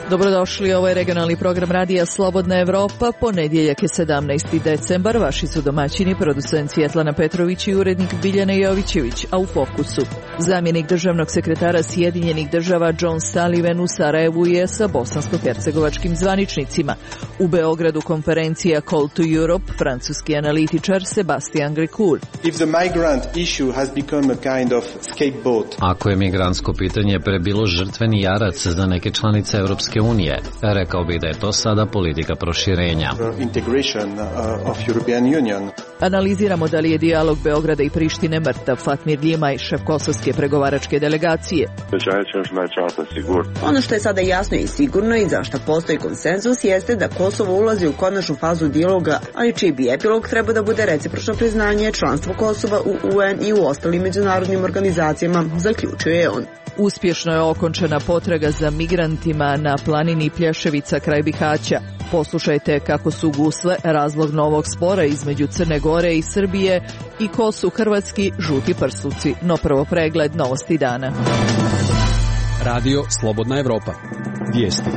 Dobrodošli, ovo je regionalni program Radija Slobodna Evropa, ponedjeljak je 17. decembar, vaši su domaćini, producent Svjetlana Petrović i urednik Biljana Jovićević, a u fokusu zamjenik državnog sekretara Sjedinjenih država John Sullivan u Sarajevu je sa bosansko-hercegovačkim zvaničnicima. U Beogradu konferencija Call to Europe, francuski analitičar Sebastian Gricul. Ako je migrantsko pitanje prebilo žrtveni jarac za neke članice Europske unije, rekao bih da je to sada politika proširenja. Analiziramo da li je dijalog Beograda i Prištine mrtav. Fatmir Ljimaj, šef kosovske pregovaračke delegacije. Ono što je sada jasno i sigurno i za što postoji konsenzus jeste da Kosovo ulazi u konačnu fazu dijaloga, ali čiji bi epilog treba da bude recipročno priznanje članstva Kosova u UN i u ostalim međunarodnim organizacijama, zaključuje on. Uspješno je okončana potraga za migrantima na planini Plješevica kraj Bihaća. Poslušajte kako su gusle razlog novog spora između Crne Gore i Srbije i ko su hrvatski žuti prsluci. No prvo pregled novosti dana. Radio Slobodna Evropa. Vijesti.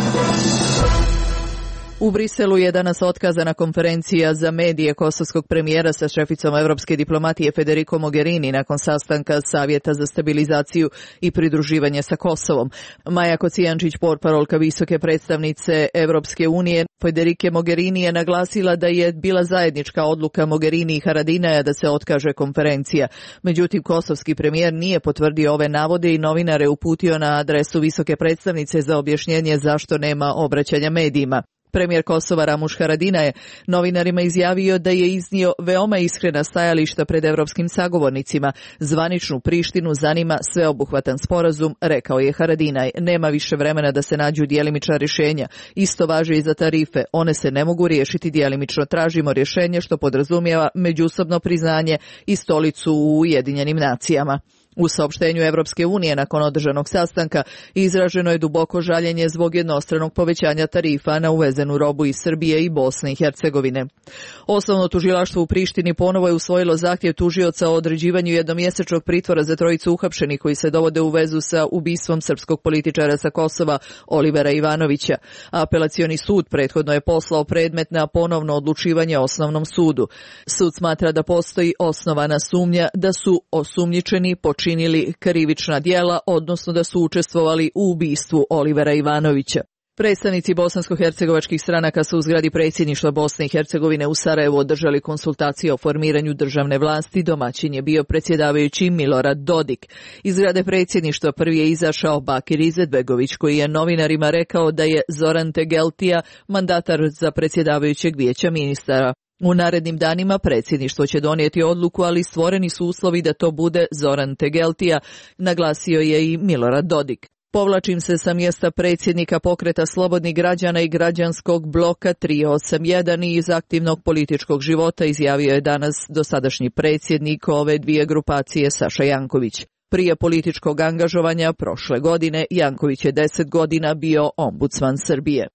U Briselu je danas otkazana konferencija za medije kosovskog premijera sa šeficom evropske diplomatije Federico Mogherini nakon sastanka Savjeta za stabilizaciju i pridruživanje sa Kosovom. Maja Kocijančić, portparolka visoke predstavnice Evropske unije, Federica Mogherini je naglasila da je bila zajednička odluka Mogherini i Haradinaja da se otkaže konferencija. Međutim, kosovski premijer nije potvrdio ove navode i novinare uputio na adresu visoke predstavnice za objašnjenje zašto nema obraćanja medijima. Premijer Kosova Ramuš Haradinaj je novinarima izjavio da je iznio veoma iskrena stajališta pred evropskim sagovornicima. Zvaničnu Prištinu zanima sveobuhvatan sporazum, rekao je Haradinaj. Nema više vremena da se nađu djelimična rješenja. Isto važi i za tarife. One se ne mogu riješiti djelimično. Tražimo rješenje što podrazumijeva međusobno priznanje i stolicu u Ujedinjenim nacijama. U saopštenju Evropske unije nakon održanog sastanka izraženo je duboko žaljenje zbog jednostranog povećanja tarifa na uvezenu robu iz Srbije i Bosne i Hercegovine. Osnovno tužilaštvo u Prištini ponovo je usvojilo zahtjev tužioca o određivanju jednomjesečnog pritvora za trojicu uhapšenih koji se dovode u vezu sa ubistvom srpskog političara sa Kosova Olivera Ivanovića. Apelacioni sud prethodno je poslao predmet na ponovno odlučivanje osnovnom sudu. Sud smatra da postoji osnovana sumnja da su osumnjičeni počinili krivična djela, odnosno da su učestvovali u ubistvu Olivera Ivanovića. Predstavnici bosansko-hercegovačkih stranaka su u zgradi predsjedništva Bosne i Hercegovine u Sarajevu održali konsultacije o formiranju državne vlasti. Domaćin je bio predsjedavajući Milorad Dodik. Iz zgrade predsjedništva prvi je izašao Bakir Izetbegović, koji je novinarima rekao da je Zoran Tegeltija mandatar za predsjedavajućeg vijeća ministara. U narednim danima predsjedništvo će donijeti odluku, ali stvoreni su uslovi da to bude Zoran Tegeltija, naglasio je i Milorad Dodik. Povlačim se sa mjesta predsjednika Pokreta slobodnih građana i građanskog bloka 381 i iz aktivnog političkog života, izjavio je danas dosadašnji predsjednik ove dvije grupacije Saša Janković. Prije političkog angažovanja prošle godine Janković je 10 godina bio ombudsman Srbije.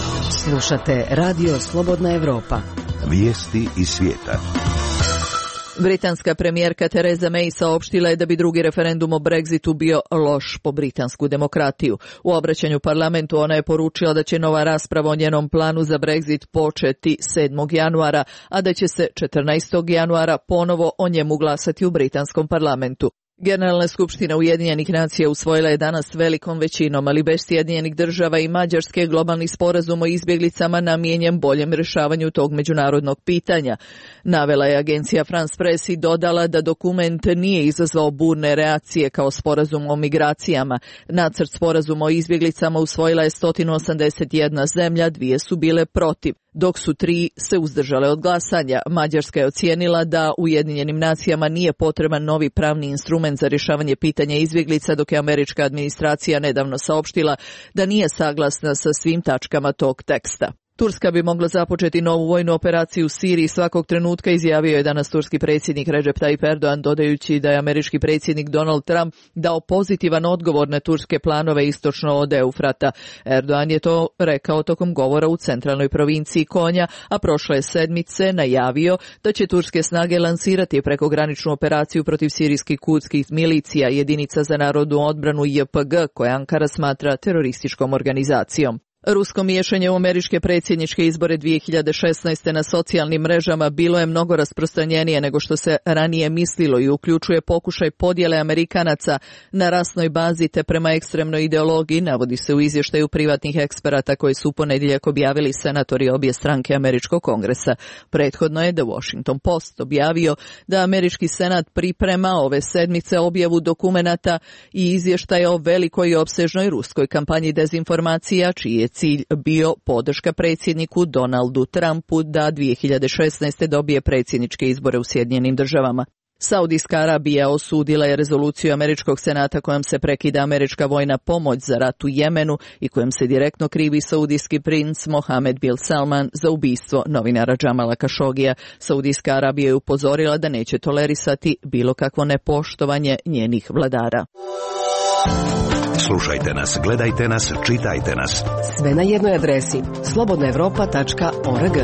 Slušate Radio Slobodna Evropa. Vijesti iz svijeta. Britanska premijerka Theresa May saopštila je da bi drugi referendum o Brexitu bio loš po britansku demokratiju. U obraćanju parlamentu ona je poručila da će nova rasprava o njenom planu za Brexit početi 7. januara, a da će se 14. januara ponovo o njemu glasati u britanskom parlamentu. Generalna skupština Ujedinjenih nacija usvojila je danas velikom većinom, ali bez Sjedinjenih država i Mađarske globalni sporazum o izbjeglicama namijenjen boljem rješavanju tog međunarodnog pitanja. Navela je agencija France Press i dodala da dokument nije izazvao burne reakcije kao sporazum o migracijama. Nacrt sporazuma o izbjeglicama usvojila je 181 zemlja, 2 su bile protiv, dok su 3 se uzdržale od glasanja. Mađarska je ocijenila da Ujedinjenim nacijama nije potreban novi pravni instrument za rješavanje pitanja izbjeglica, dok je američka administracija nedavno saopštila da nije saglasna sa svim tačkama tog teksta. Turska bi mogla započeti novu vojnu operaciju u Siriji svakog trenutka, izjavio je danas turski predsjednik Recep Tayyip Erdogan, dodajući da je američki predsjednik Donald Trump dao pozitivan odgovor na turske planove istočno od Eufrata. Erdogan je to rekao tokom govora u centralnoj provinciji Konja, a prošle sedmice najavio da će turske snage lansirati prekograničnu operaciju protiv sirijskih kurdskih milicija, jedinica za narodnu odbranu JPG, koje Ankara smatra terorističkom organizacijom. Rusko miješanje u američke predsjedničke izbore 2016. na socijalnim mrežama bilo je mnogo rasprostranjenije nego što se ranije mislilo i uključuje pokušaj podjele Amerikanaca na rasnoj bazi te prema ekstremnoj ideologiji, navodi se u izvještaju privatnih eksperata koji su u ponedjeljak objavili senatori obje stranke američkog kongresa. Prethodno je The Washington Post objavio da američki senat priprema ove sedmice objavu dokumenata i izvještaja o velikoj i opsežnoj ruskoj kampanji dezinformacija, čiji je cilj bio podrška predsjedniku Donaldu Trumpu da 2016. dobije predsjedničke izbore u Sjedinjenim Državama. Saudijska Arabija osudila je rezoluciju američkog senata kojom se prekida američka vojna pomoć za rat u Jemenu i kojom se direktno krivi saudijski princ Mohamed bin Salman za ubistvo novinara Džamala Kašogija. Saudijska Arabija je upozorila da neće tolerisati bilo kakvo nepoštovanje njenih vladara. Slušajte nas, gledajte nas, čitajte nas. Sve na jednoj adresi slobodnaevropa.org.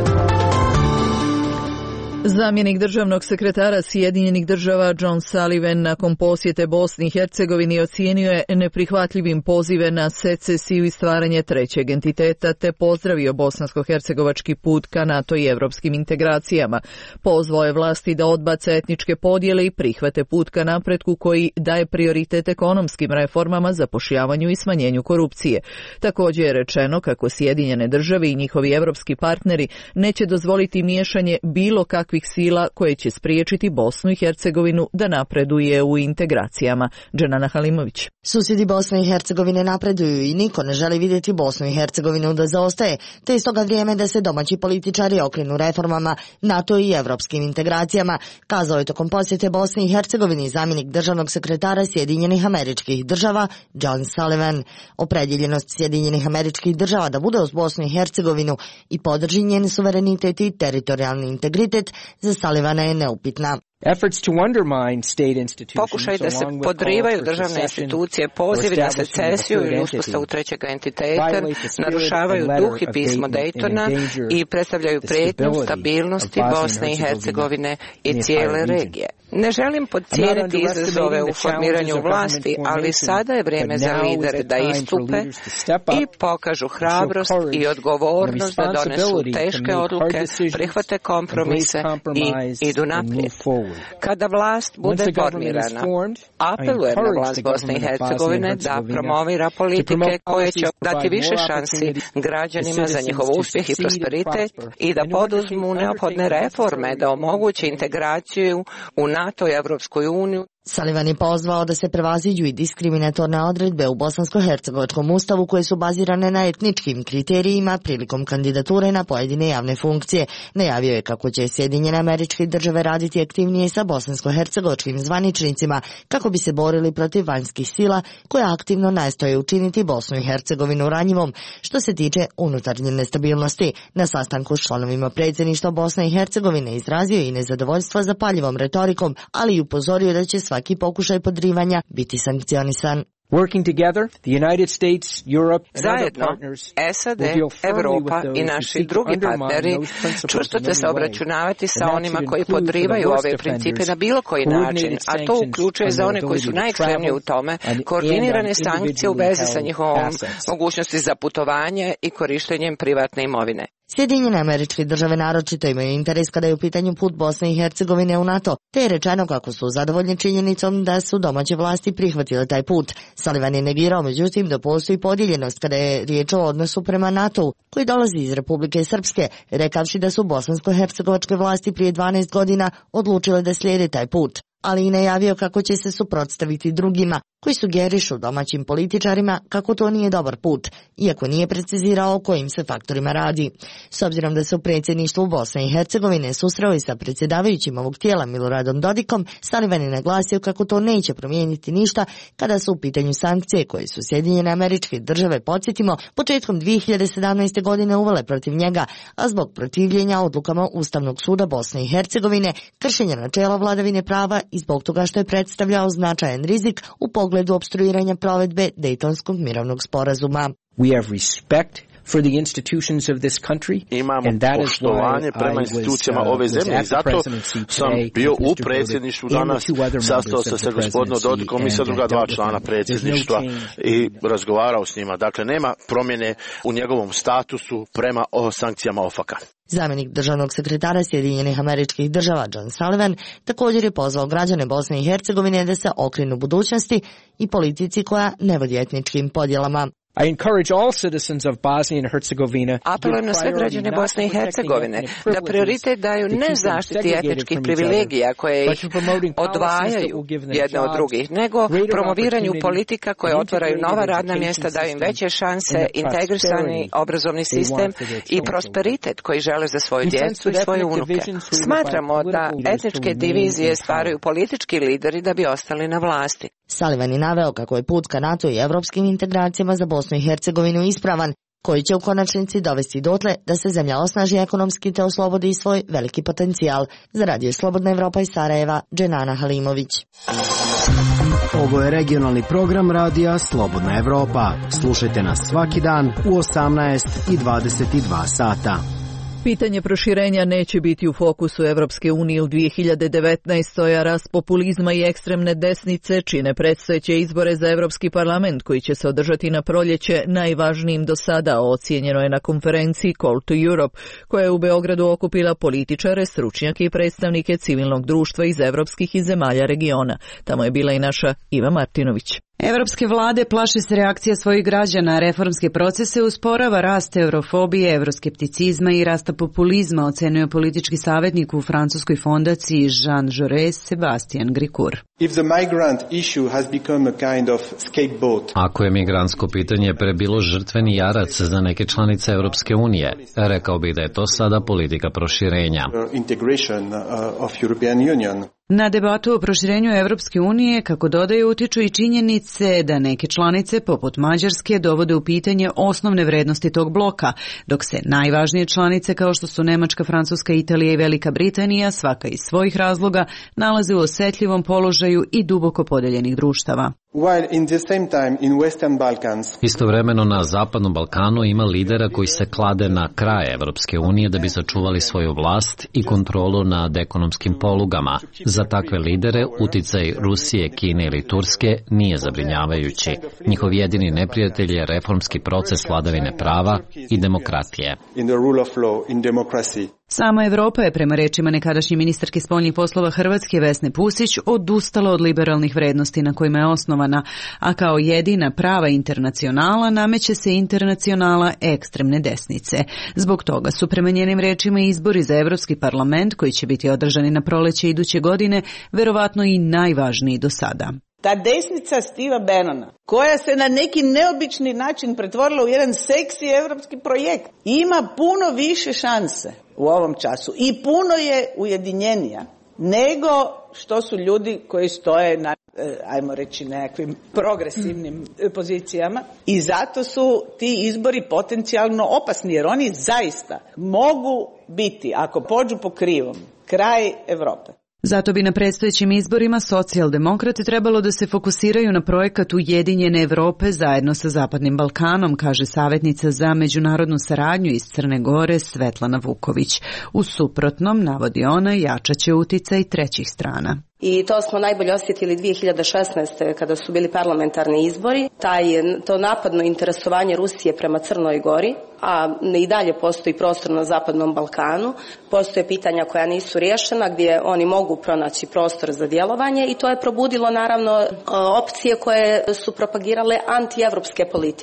Zamjenik državnog sekretara Sjedinjenih Država John Sullivan nakon posjete Bosni i Hercegovini ocijenio je neprihvatljivim pozive na secesiju i stvaranje trećeg entiteta te pozdravio bosansko-hercegovački put ka NATO i evropskim integracijama. Pozvao je vlasti da odbace etničke podjele i prihvate put ka napretku koji daje prioritet ekonomskim reformama, zapošljavanju i smanjenju korupcije. Također je rečeno kako Sjedinjene Države i njihovi evropski partneri neće dozvoliti miješanje bilo kakvih sila koje će spriječiti Bosnu i Hercegovinu da napreduje u integracijama. Dženana Halimović. Susjedi Bosne i Hercegovine napreduju i niko ne želi vidjeti Bosnu i Hercegovinu da zaostaje, te je stoga vrijeme da se domaći političari okrenu reformama, NATO i evropskim integracijama, kazao je tokom posjete Bosni i Hercegovini zamjenik državnog sekretara Sjedinjenih Američkih Država John Sullivan. Opredjeljenost Sjedinjenih Američkih Država da bude uz Bosnu i Hercegovinu i podrži njen suverenitet i teritorijalni integritet za Sullivana je neupitna. Pokušaj da se podrivaju državne institucije, pozivi na secesiju ili uspostavu trećeg entiteta, narušavaju duh i pismo Daytona i predstavljaju prijetnju stabilnosti Bosne i Hercegovine i cijele regije. Ne želim podcijeniti izazove u formiranju vlasti, ali sada je vrijeme za lidere da istupe i pokažu hrabrost i odgovornost da donesu teške odluke, prihvate kompromise i idu naprijed. Kada vlast bude formirana, apelujem na vlast Bosne i Hercegovine da promovira politike koje će dati više šansi građanima za njihov uspjeh i prosperitet i da poduzmu neophodne reforme da omoguće integraciju u NATO i Evropskoj uniju. Sullivan je pozvao da se prevaziđu i diskriminatorne odredbe u bosansko-hercegovačkom ustavu koje su bazirane na etničkim kriterijima prilikom kandidature na pojedine javne funkcije. Najavio je kako će Sjedinjene Američke Države raditi aktivnije sa bosansko-hercegovačkim zvaničnicima kako bi se borili protiv vanjskih sila koje aktivno nastoje učiniti Bosnu i Hercegovinu ranjivom što se tiče unutarnje nestabilnosti. Na sastanku s članovima predsjedništva Bosne i Hercegovine izrazio je i nezadovoljstvo zapaljivom retorikom, ali i upozorio da će svaki pokušaj podrivanja biti sankcionisan. Zajedno, SAD, Europa i naši drugi partneri čvrsto će se obračunavati sa onima koji podrivaju ove principe na bilo koji način, a to uključuje za one koji su najekstremniji u tome koordinirane sankcije u vezi sa njihovom mogućnosti za putovanje i korištenjem privatne imovine. Sjedinjene Američke Države naročito imaju interes kada je u pitanju put Bosne i Hercegovine u NATO, te je rečeno kako su zadovoljni činjenicom da su domaće vlasti prihvatile taj put. Sullivan je negirao međutim da postoji podijeljenost kada je riječ o odnosu prema NATO-u, koji dolazi iz Republike Srpske, rekavši da su bosansko-hercegovačke vlasti prije 12 godina odlučile da slijede taj put, ali i najavio kako će se suprotstaviti drugima. koji sugerišu domaćim političarima kako to nije dobar put, iako nije precizirao o kojim se faktorima radi. S obzirom da se u predsjedništvu Bosne i Hercegovine susreo i sa predsjedavajućim ovog tijela Miloradom Dodikom, Sullivan je naglasio kako to neće promijeniti ništa kada su u pitanju sankcije koje su Sjedinjene Američke Države, podsjetimo, početkom 2017. godine uvele protiv njega, a zbog protivljenja odlukama Ustavnog suda Bosne i Hercegovine, kršenja načela vladavine prava i zbog toga što je predstavljao značajan rizik u pogledu opstruiranja provedbe Dejtonskog mirovnog sporazuma. We have respect for the institutions of this country. Imamo poštovanje prema institucijama ove zemlje i zato sam bio u predsjedništvu danas, sastao se sa gospodinom Dodikom i sa druga dva člana predsjedništva i razgovarao s njima. Dakle, nema promjene u njegovom statusu prema sankcijama OFAC-a. Zamjenik državnog sekretara Sjedinjenih Američkih Država John Sullivan također je pozvao građane Bosne i Hercegovine da se okrenu budućnosti i politici koja ne vodi etničkim podjelama. I encourage all citizens of Bosnia and Herzegovina. Apelujem na sve građane Bosne i Hercegovine da prioritet daju ne zaštiti etničkih privilegija koje ih odvajaju jedne od drugih, nego promoviranju politika koje otvaraju nova radna mjesta, daju im veće šanse, integrisani obrazovni sistem i prosperitet koji žele za svoju djecu i svoje unuke. Smatramo da etničke divizije stvaraju politički lideri da bi ostali na vlasti. Sullivan je naveo kako je put ka NATO i evropskim integracijama za Bosnu i Hercegovinu ispravan, koji će u konačnici dovesti dotle da se zemlja osnaži ekonomski te oslobodi svoj veliki potencijal. Za Radio Slobodna Evropa iz Sarajeva, Dženana Halimović. Ovo je regionalni program Radija Slobodna Evropa. Slušajte nas svaki dan u 18 i 22 sata. Pitanje proširenja neće biti u fokusu Evropske unije u 2019. a rast populizma i ekstremne desnice čine predstojeće izbore za Evropski parlament koji će se održati na proljeće najvažnijim do sada, ocijenjeno je na konferenciji Call to Europe, koja je u Beogradu okupila političare, stručnjake i predstavnike civilnog društva iz evropskih i zemalja regiona. Tamo je bila i naša Iva Martinović. Evropske vlade plaše se reakcija svojih građana, reformske procese usporava rast eurofobije, euroskepticizma i rasta populizma, ocenio politički savjetnik u francuskoj fondaciji Jean Jaurès Sebastian Gricourt. Ako je migrantsko pitanje prebilo žrtveni jarac za neke članice Europske unije, rekao bih da je to sada politika proširenja. Na debatu o proširenju Evropske unije, kako dodaju, utiču i činjenice da neke članice, poput Mađarske, dovode u pitanje osnovne vrednosti tog bloka, dok se najvažnije članice, kao što su Nemačka, Francuska, Italija i Velika Britanija, svaka iz svojih razloga, nalaze u osjetljivom položaju i duboko podeljenih društava. Istovremeno na Zapadnom Balkanu ima lidera koji se klade na kraj Evropske unije da bi sačuvali svoju vlast i kontrolu nad ekonomskim polugama. Za takve lidere uticaj Rusije, Kine ili Turske nije zabrinjavajući. Njihov jedini neprijatelj je reformski proces vladavine prava i demokratije. Sama Evropa je, prema rečima nekadašnje ministarke spoljnih poslova Hrvatske Vesne Pusić, odustala od liberalnih vrednosti na kojima je osnovana, a kao jedina prava internacionala nameće se internacionala ekstremne desnice. Zbog toga su, prema njenim rečima, izbori za Evropski parlament, koji će biti održani na proleće iduće godine, verovatno i najvažniji do sada. Ta desnica Steva Bannona, koja se na neki neobični način pretvorila u jedan seksi evropski projekt, ima puno više šanse u ovom času i puno je ujedinjenija nego što su ljudi koji stoje na, ajmo reći, nekakvim progresivnim pozicijama, i zato su ti izbori potencijalno opasni, jer oni zaista mogu biti, ako pođu po krivom, kraj Evrope. Zato bi na predstojećim izborima socijaldemokrati trebalo da se fokusiraju na projekat Ujedinjene Evrope zajedno sa Zapadnim Balkanom, kaže savjetnica za međunarodnu saradnju iz Crne Gore Svetlana Vuković. U suprotnom, navodi ona, jačaće uticaj trećih strana. I to smo najbolje osjetili 2016. kada su bili parlamentarni izbori. To napadno interesovanje Rusije prema Crnoj Gori, a i dalje postoji prostor na Zapadnom Balkanu. Postoje pitanja koja nisu riješena, gdje oni mogu pronaći prostor za djelovanje, i to je probudilo naravno opcije koje su propagirale antievropske politike.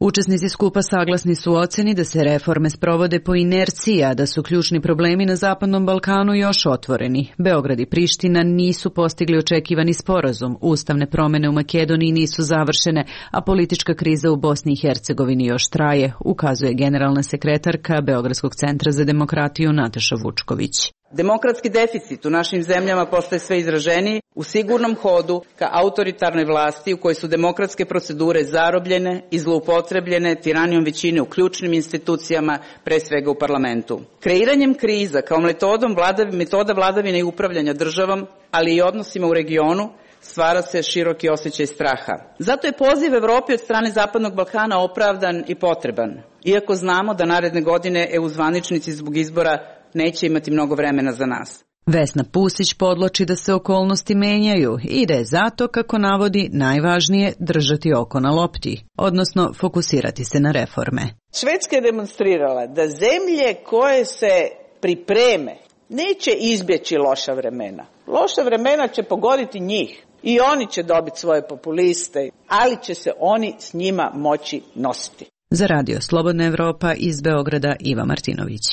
Učesnici skupa saglasni su oceni da se reforme sprovode po inerciji, a da su ključni problemi na Zapadnom Balkanu još otvoreni. Beograd i Priština nisu postigli očekivani sporazum, ustavne promene u Makedoniji nisu završene, a politička kriza u Bosni i Hercegovini još traje, ukazuje generalna sekretarka Beogradskog centra za demokratiju Nataša Vučković. Demokratski deficit u našim zemljama postaje sve izraženiji u sigurnom hodu ka autoritarnoj vlasti u kojoj su demokratske procedure zarobljene i zloupotrebljene tiranijom većine u ključnim institucijama, pre svega u parlamentu. Kreiranjem kriza kao metoda vladavine i upravljanja državom, ali i odnosima u regionu, stvara se široki osjećaj straha. Zato je poziv Evropi od strane Zapadnog Balkana opravdan i potreban, iako znamo da naredne godine EU zvaničnici zbog izbora neće imati mnogo vremena za nas. Vesna Pusić podloči da se okolnosti menjaju i da je zato, kako navodi, najvažnije držati oko na lopti, odnosno fokusirati se na reforme. Švedska je demonstrirala da zemlje koje se pripreme neće izbjeći loša vremena. Loša vremena će pogoditi njih i oni će dobiti svoje populiste, ali će se oni s njima moći nositi. Za Radio Slobodna Evropa iz Beograda Iva Martinović.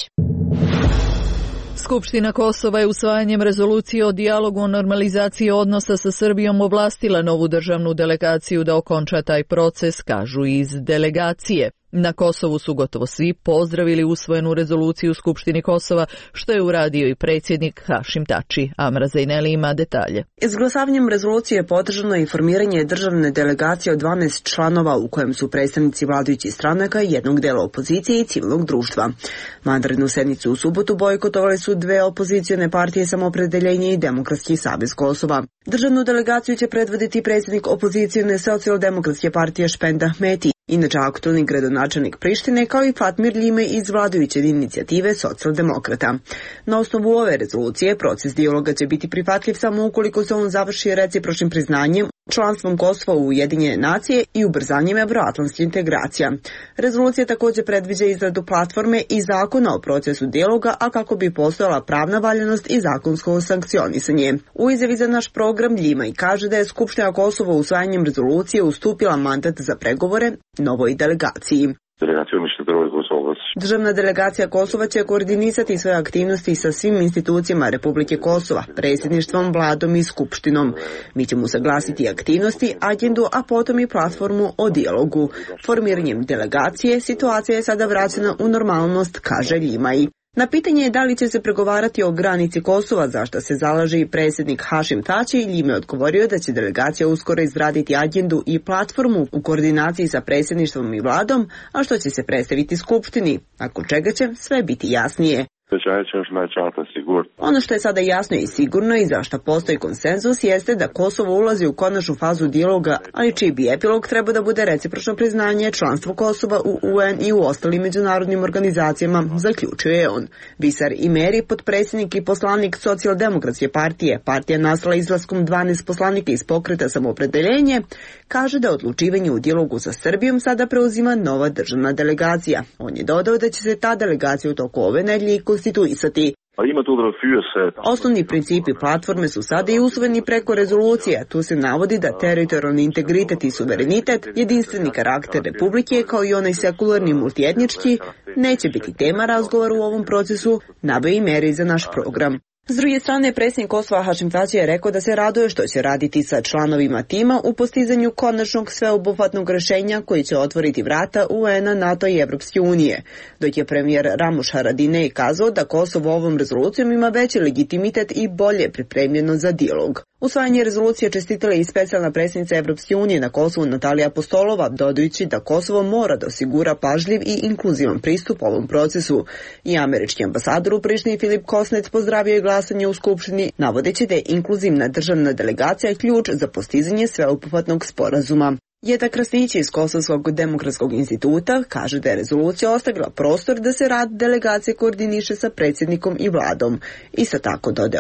Skupština Kosova je usvajanjem rezolucije o dijalogu o normalizaciji odnosa sa Srbijom ovlastila novu državnu delegaciju da okonča taj proces, kažu iz delegacije. Na Kosovu su gotovo svi pozdravili usvojenu rezoluciju u Skupštini Kosova, što je uradio i predsjednik Hašim Tači. Amra Zejneli ima detalje. Izglasavanjem rezolucije je podržano i formiranje državne delegacije od 12 članova u kojem su predstavnici vladajućih stranaka, jednog dela opozicije i civilnog društva. Vanrednu sednicu u subotu bojkotovali su dve opozicione partije Samoopredeljenje i Demokratski savez Kosova. Državnu delegaciju će predvoditi predsjednik opozicione Socijaldemokratske partije Špend Ahmeti, inače aktualni gradonačelnik Prištine, kao i Fatmir Ljime iz vladajuće inicijative Socijaldemokrata. Na osnovu ove rezolucije proces dijaloga će biti prihvatljiv samo ukoliko se on završi recipročnim priznanjem, članstvom Kosova u Ujedinjene nacije i ubrzanjem evroatlantskih integracija. Rezolucija također predviđa izradu platforme i zakona o procesu dijaloga, a kako bi postojala pravna valjanost i zakonsko sankcionisanje. U izjavi za naš program Ljima i kaže da je Skupština Kosova usvajanjem rezolucije ustupila mandat za pregovore novoj delegaciji. Državna delegacija Kosova će koordinisati svoje aktivnosti sa svim institucijama Republike Kosova, predsjedništvom, vladom i skupštinom. Mi ćemo usaglasiti aktivnosti, agendu, a potom i platformu o dijalogu. Formiranjem delegacije situacija je sada vraćena u normalnost, kaže Ljimaj. Na pitanje je da li će se pregovarati o granici Kosova, za što se zalaže i predsjednik Hašim Tači, Ljime odgovorio da će delegacija uskoro izraditi agendu i platformu u koordinaciji sa predsjedništvom i vladom, a što će se predstaviti skupštini, nakon čega će sve biti jasnije. Ono što je sada jasno i sigurno i za što postoji konsenzus jeste da Kosovo ulazi u konačnu fazu dijaloga, ali čiji bi epilog treba da bude recipročno priznanje članstva Kosova u UN i u ostalim međunarodnim organizacijama, zaključuje on. Visar Imeri, potpredsjednik i poslanik Socijaldemokratske partije, partija nastala izlaskom 12 poslanika iz pokreta Samoopredeljenje, kaže da odlučivanje u dijalogu sa Srbijom sada preuzima nova državna delegacija. On je dodao da će se ta delegacija u toku ove nedelje konstituisati. Osnovni principi platforme su sada i usvojeni preko rezolucije. Tu se navodi da teritorijalni integritet i suverenitet, jedinstveni karakter Republike, kao i onaj sekularni multietnički, neće biti tema razgovora u ovom procesu, naveo i meri za naš program. S druge strane, predsjednik Kosova Hašim Tači je rekao da se raduje što će raditi sa članovima tima u postizanju konačnog sveobuhvatnog rješenja koji će otvoriti vrata UN-a, NATO i Evropske unije. Dok je premijer Ramuš Haradinaj kazao da Kosovo ovom rezolucijom ima veći legitimitet i bolje pripremljeno za dijalog. Usvajanje rezolucije čestitala i specijalna predsjednica Evropske unije na Kosovu Natalija Apostolova, dodajući da Kosovo mora da osigura pažljiv i inkluzivan pristup ovom procesu. I američki ambasador u Prištini Filip Kosnec pozdravio je glasanje u Skupštini, navodeći da je inkluzivna državna delegacija ključ za postizanje sveobuhvatnog sporazuma. Jeta Krasnić iz Kosovskog demokratskog instituta kaže da je rezolucija ostavila prostor da se rad delegacije koordiniše sa predsjednikom i vladom. Isto tako, dode ona,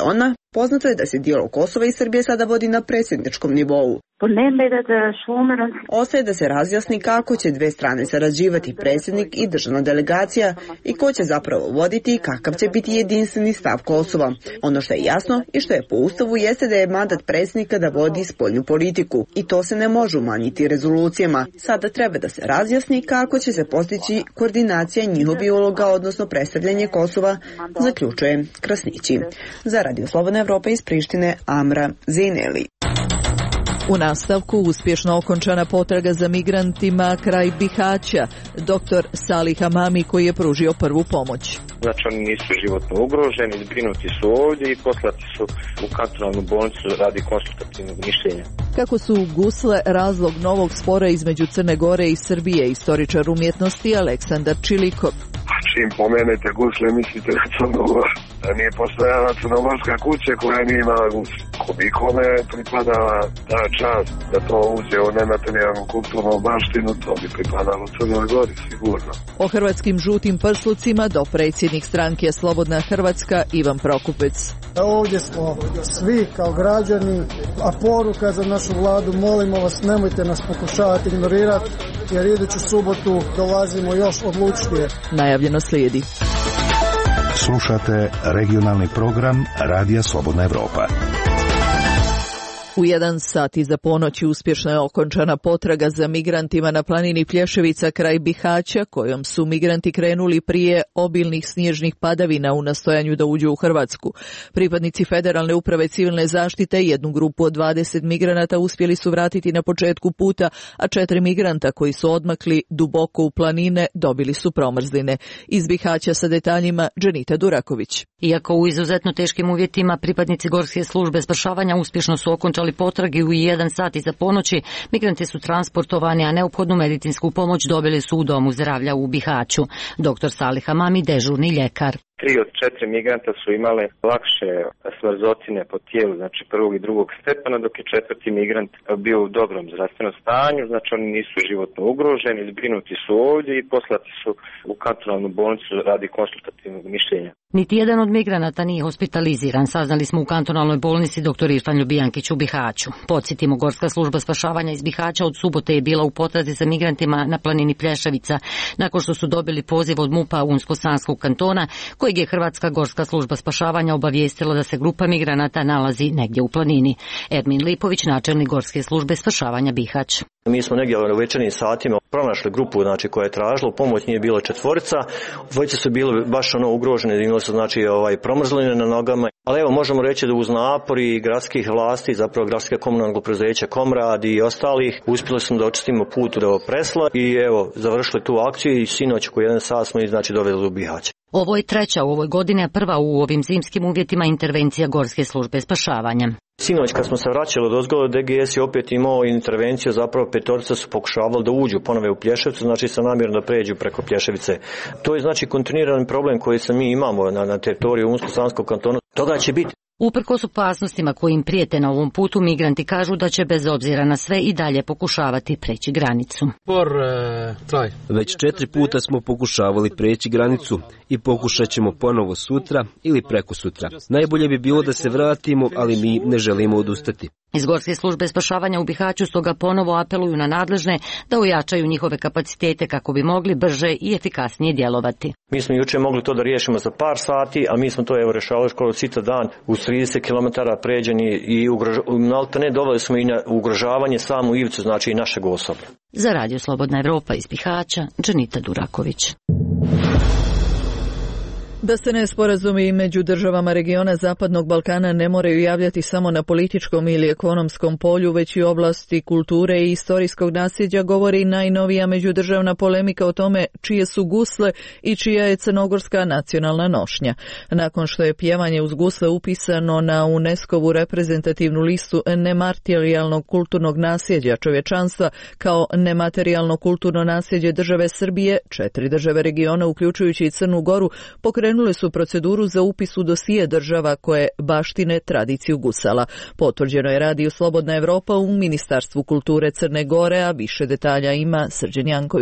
Poznato je da se dijalog Kosova i Srbije sada vodi na predsjedničkom nivou. Ostaje da se razjasni kako će dve strane sarađivati, predsjednik i državna delegacija, i ko će zapravo voditi i kakav će biti jedinstveni stav Kosova. Ono što je jasno i što je po Ustavu jeste da je mandat predsjednika da vodi spoljnu politiku i to se ne može umanjiti rezolucijama. Sada treba da se razjasni kako će se postići koordinacija njihovih uloga, odnosno predstavljanje Kosova, zaključuje Krasnići. Za Radio Slobodna Evropa iz Prištine, Amra Zineli. U nastavku uspješno okončana potraga za migrantima kraj Bihaća, dr. Salih Hamami koji je pružio prvu pomoć. Znači oni nisu životno ugroženi, zbrinuti su ovdje i poslati su u kantonalnu bolnicu radi konsultativnog mišljenja. Kako su gusle razlog novog spora između Crne Gore i Srbije, istoričar umjetnosti Aleksandar Čilikov. Čim pomenete gusle, mislite na Crnu Goru. Da nije postojala crnogorska kuća koja nije imala gusle. Kome pripadala ta čast da to uđe u nematerijalnu kulturnu baštinu, to bi pripadalo Crnoj Gori, sigurno. O hrvatskim žutim prslucima do predsjednik stranke Slobodna Hrvatska Ivan Prokupec. Ovdje smo svi kao građani, a poruka za našu vladu, molimo vas, nemojte nas pokušavati ignorirati, jer iduću subotu dolazimo još odlučnije. Najavljeno slijedi. Slušate regionalni program Radija Slobodna Evropa. U 1 sat iza ponoći uspješno je okončana potraga za migrantima na planini Plješevica kraj Bihaća, kojom su migranti krenuli prije obilnih snježnih padavina u nastojanju da uđu u Hrvatsku. Pripadnici Federalne uprave civilne zaštite jednu grupu od 20 migranata uspjeli su vratiti na početku puta, a 4 migranta koji su odmakli duboko u planine dobili su promrzline. Iz Bihaća sa detaljima Dženita Duraković. Iako u izuzetno teškim uvjetima pripadnici Gorske službe spašavanja uspješno su okončali potrage u 1 sat iza ponoći, migranti su transportovani, a neophodnu medicinsku pomoć dobili su u domu zdravlja u Bihaću. Dr. Salih Hamami, dežurni ljekar. 3 od 4 migranta su imale lakše smrzotine po tijelu, znači 1. i 2. stepena, dok je 4. migrant bio u dobrom zdravstvenom stanju, znači oni nisu životno ugroženi, zbrinuti su ovdje i poslati su u kantonalnu bolnicu radi konsultativnog mišljenja. Niti jedan od migranata nije hospitaliziran, saznali smo u kantonalnoj bolnici dr. Irfan Ljubijankić u Bihaću. Podsjetimo, Gorska služba spašavanja iz Bihaća od subote je bila u potrazi za migrantima na planini Plješevica, nakon što su dobili poziv od MUP-a Unsko-Sanskog kantona, kojeg je Hrvatska Gorska služba spašavanja obavijestila da se grupa migranata nalazi negdje u planini. Ermin Lipović, načelnik Gorske službe spašavanja Bihać. Mi smo negdje u večernjim satima pronašli grupu, znači, koja je tražila pomoć, nije bilo 4, dvojice su bili baš ugroženi, imali su znači promrzline na nogama, ali evo možemo reći da uz napori gradskih vlasti, zapravo gradske komunalnog preduzeća Komrad i ostalih, uspjeli smo da očistimo put do Presla i evo završili tu akciju i sinoć oko 1 sat smo znači doveli do Bihaća. Ovo je 3. u ovoj godini, a prva u ovim zimskim uvjetima intervencija Gorske službe spašavanja. Sinoć kad smo se vraćali od ozgoda, DGS je opet imao intervenciju, zapravo 5 su pokušavali da uđu ponove u Plješevicu, znači sa namjerom da pređu preko Plješevice. To je znači kontinuirani problem koji se mi imamo na teritoriju Unsko-Sanskog kantona. Toga će biti. Uprkos opasnostima koji im prijete na ovom putu, migranti kažu da će bez obzira na sve i dalje pokušavati preći granicu. Već 4 puta smo pokušavali preći granicu i pokušat ćemo ponovo sutra ili prekosutra. Najbolje bi bilo da se vratimo, ali mi ne želimo odustati. Iz Gorske službe spašavanja u Bihaću stoga ponovo apeluju na nadležne da ojačaju njihove kapacitete kako bi mogli brže i efikasnije djelovati. Mi smo jučer mogli to da riješimo za par sati, a mi smo to rješavali skoro čitav dan u 30 km pređeni i ne doveli smo i na ugrožavanje samu ivicu, znači i našeg osoblja. Za Radio Slobodna Evropa iz Bihaća, Dženita Duraković. Da se nesporazumi među državama regiona Zapadnog Balkana ne moraju javljati samo na političkom ili ekonomskom polju, već i oblasti kulture i istorijskog nasljeđa, govori najnovija međudržavna polemika o tome čije su gusle i čija je crnogorska nacionalna nošnja. Nakon što je pjevanje uz gusle upisano na UNESCO-vu reprezentativnu listu nematerijalnog kulturnog nasljeđa čovječanstva kao nematerijalno kulturno nasljeđe države Srbije, 4 države regiona, uključujući i Crnu Goru, pokrenule su proceduru za upis u dosije država koje baštine tradiciju gusala. Potvrđeno je Radio Slobodna Evropa u Ministarstvu kulture Crne Gore, a više detalja ima Srđan Janković.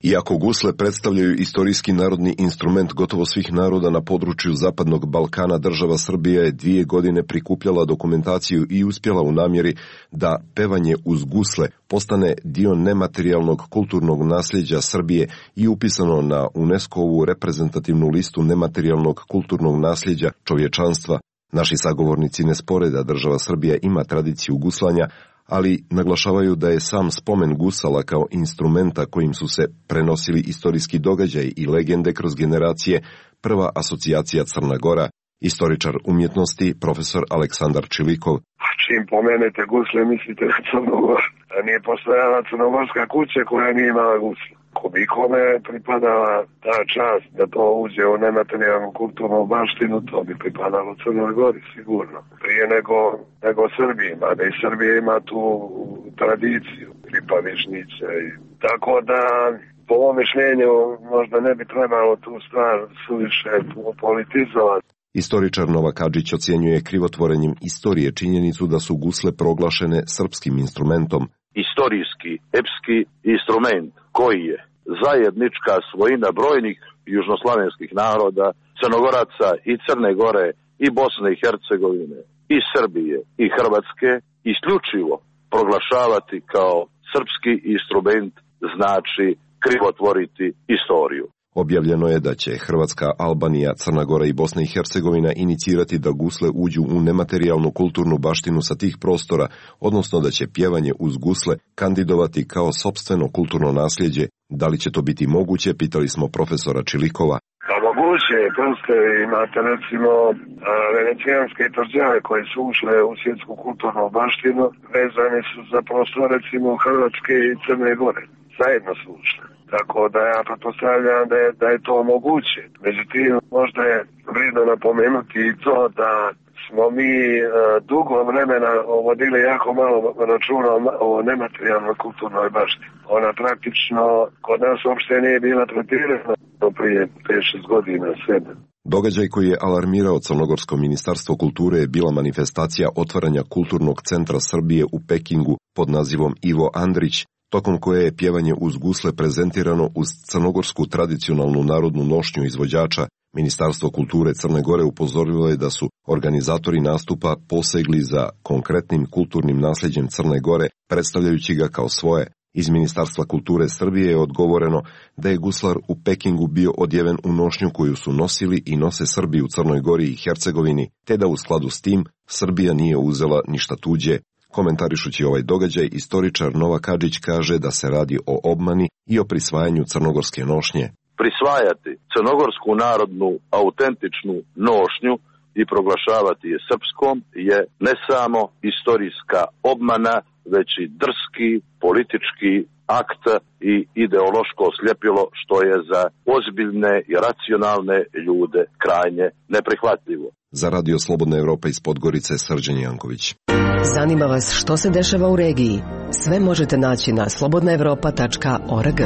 Iako gusle predstavljaju istorijski narodni instrument gotovo svih naroda na području Zapadnog Balkana, država Srbija je 2 godine prikupljala dokumentaciju i uspjela u namjeri da pevanje uz gusle postane dio nematerijalnog kulturnog nasljeđa Srbije i upisano na UNESCO-ovu reprezentativnu listu nematerijalnog kulturnog nasljeđa čovječanstva. Naši sagovornici ne spore da država Srbija ima tradiciju guslanja, ali naglašavaju da je sam spomen gusala kao instrumenta kojim su se prenosili istorijski događaji i legende kroz generacije prva asocijacija Crna Gora. Istoričar umjetnosti, profesor Aleksandar Čilikov. Čim pomenete gusle, mislite na Crnu Goru. Da nije postojala crnogorska kuća koja nije imala gusle. Kome pripadala ta čast da to uđe u nematerijalnu kulturnu baštinu, to bi pripadalo Crnoj Gori, sigurno. Prije nego Srbijima, da i Srbija ima tu tradiciju, pripavišnice. Tako da, po mom mišljenju, možda ne bi trebalo tu stvar suviše politizovati. Istoričar Novak Hadžić ocjenjuje krivotvorenjem istorije činjenicu da su gusle proglašene srpskim instrumentom. Istorijski, epski instrument koji je zajednička svojina brojnih južnoslavenskih naroda, Crnogoraca i Crne Gore i Bosne i Hercegovine i Srbije i Hrvatske, isključivo proglašavati kao srpski instrument znači krivotvoriti istoriju. Objavljeno je da će Hrvatska, Albanija, Crna Gora i Bosna i Hercegovina inicirati da gusle uđu u nematerijalnu kulturnu baštinu sa tih prostora, odnosno da će pjevanje uz gusle kandidovati kao sopstveno kulturno nasljeđe. Da li će to biti moguće, pitali smo profesora Čilikova. Moguće, prosto imate recimo venecijanske tvrđave koje su ušle u svjetsku kulturnu baštinu, vezane su za prostor recimo Hrvatske i Crne Gore. Zajedno su ušle. Tako da ja pretpostavljam da je to moguće. Međutim, možda je vrijedno napomenuti i to da smo mi dugo vremena vodili jako malo računa o nematerijalnoj kulturnoj baštini. Ona praktično kod nas uopšte nije bila tretirana prije 5-6 godina, 7. Događaj koji je alarmirao Crnogorsko ministarstvo kulture je bila manifestacija otvaranja kulturnog centra Srbije u Pekingu pod nazivom Ivo Andrić, tokom koje je pjevanje uz gusle prezentirano uz crnogorsku tradicionalnu narodnu nošnju izvođača. Ministarstvo kulture Crne Gore upozorilo je da su organizatori nastupa posegli za konkretnim kulturnim nasljeđem Crne Gore, predstavljajući ga kao svoje. Iz Ministarstva kulture Srbije je odgovoreno da je guslar u Pekingu bio odjeven u nošnju koju su nosili i nose Srbi u Crnoj Gori i Hercegovini, te da u skladu s tim Srbija nije uzela ništa tuđe. Komentarišući ovaj događaj, istoričar Novak Hadžić kaže da se radi o obmani i o prisvajanju crnogorske nošnje. Prisvajati crnogorsku narodnu autentičnu nošnju i proglašavati je srpskom je ne samo istorijska obmana, već i drski politički akt i ideološko sljepilo što je za ozbiljne i racionalne ljude krajnje neprihvatljivo. Za Radio Slobodna Evropa iz Podgorice, Srđan Janković. Zanima vas što se dešava u regiji? Sve možete naći na slobodnaevropa.org.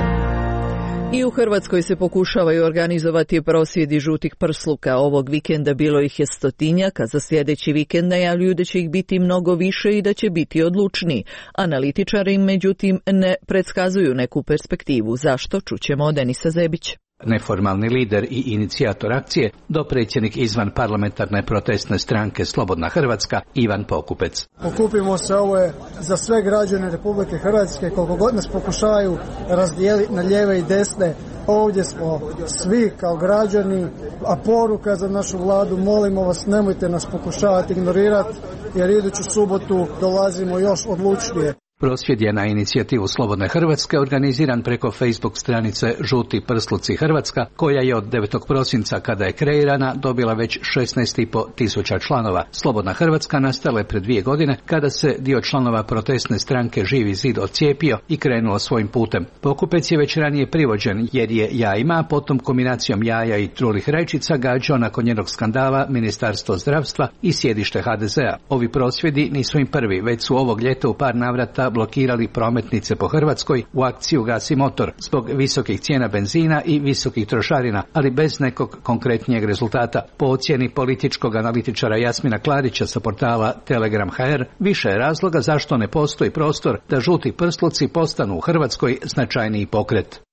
I u Hrvatskoj se pokušavaju organizovati prosvjedi žutih prsluka. Ovog vikenda bilo ih je 100-tinjak, a za sljedeći vikend najavljuju da će ih biti mnogo više i da će biti odlučniji. Analitičari međutim ne predskazuju neku perspektivu. Zašto? Čućemo od Denisa Zebića. Neformalni lider i inicijator akcije, dopredsjednik izvan parlamentarne protestne stranke Slobodna Hrvatska, Ivan Pokupec. Okupimo se, ovo je za sve građane Republike Hrvatske, koliko god nas pokušavaju razdijeliti na lijeve i desne. Ovdje smo svi kao građani, a poruka za našu vladu, molimo vas, nemojte nas pokušavati ignorirati, jer iduću subotu dolazimo još odlučnije. Prosvjed je na inicijativu Slobodne Hrvatske organiziran preko Facebook stranice Žuti prsluci Hrvatska, koja je od 9. prosinca kada je kreirana dobila već 16,5 tisuća članova. Slobodna Hrvatska nastala je pred 2 godine kada se dio članova protestne stranke Živi zid odcijepio i krenuo svojim putem. Pokupec je već ranije privođen jer je jajima, potom kombinacijom jaja i trulih rajčica gađao nakon njenog skandala Ministarstvo zdravstva i sjedište HDZ-a. Ovi prosvjedi nisu im prvi, već su ovog ljeta u par navrata blokirali prometnice po Hrvatskoj u akciju Gasi motor zbog visokih cijena benzina i visokih trošarina, ali bez nekog konkretnijeg rezultata. Po ocjeni političkog analitičara Jasmina Klarića sa portala Telegram.hr, više je razloga zašto ne postoji prostor da žuti prsluci postanu u Hrvatskoj značajniji pokret.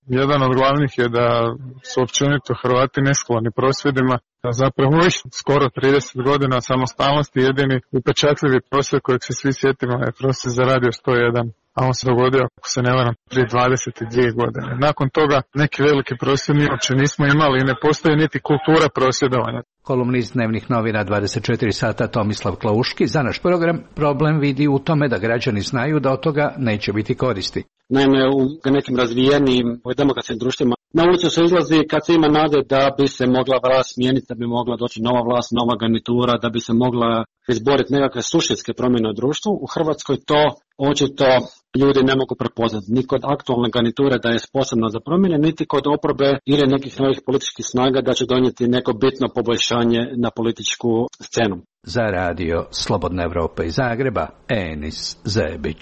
Jedan od glavnih je da su općenito Hrvati neskloni prosvjedima. Zapravo skoro 30 godina samostalnosti jedini upečatljivi prosvjed kojeg se svi sjetimo je prosvjed za Radio 101. A on se dogodio, ako se ne varam, prije 22 godine. Nakon toga neki veliki prosvjed mi uopće nismo imali i ne postoji niti kultura prosvjedovanja. Kolumnist dnevnih novina 24 sata Tomislav Klauški za naš program problem vidi u tome da građani znaju da od toga neće biti koristi. Naime, u nekim razvijenim demokratskim društvima na ulicu se izlazi kad se ima nade da bi se mogla vlast smijeniti, da bi mogla doći nova vlast, nova garnitura, da bi se mogla izboriti nekakve suštinske promjene u društvu. U Hrvatskoj to očito ljudi ne mogu prepoznati. Ni kod aktualne garniture da je sposobna za promjene, niti kod oporbe ili nekih novih političkih snaga da će donijeti neko bitno poboljšanje na političku scenu. Za radio Slobodna Evropa iz Zagreba, Enis Zebić.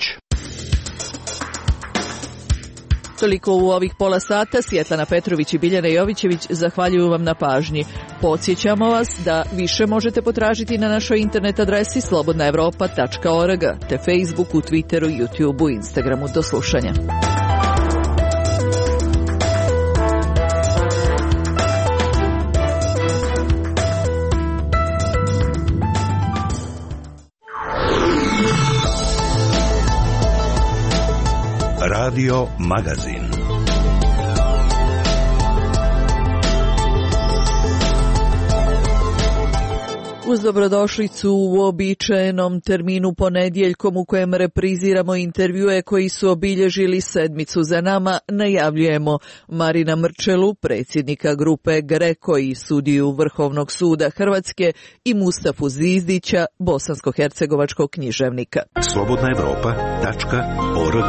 Toliko u ovih pola sata. Svjetlana Petrović i Biljana Jovićević zahvaljuju vam na pažnji. Podsjećamo vas da više možete potražiti na našoj internet adresi slobodnaevropa.org te Facebooku, Twitteru, YouTubeu, Instagramu. Do slušanja. Radio Magazin. Uz dobrodošlicu u uobičajenom terminu ponedjeljkom u kojem repriziramo intervjue koji su obilježili sedmicu za nama, najavljujemo Marina Mrčelu, predsjednika grupe GRECO i sudiju Vrhovnog suda Hrvatske, i Mustafu Zizdića, bosansko-hercegovačkog književnika. slobodnaevropa.org.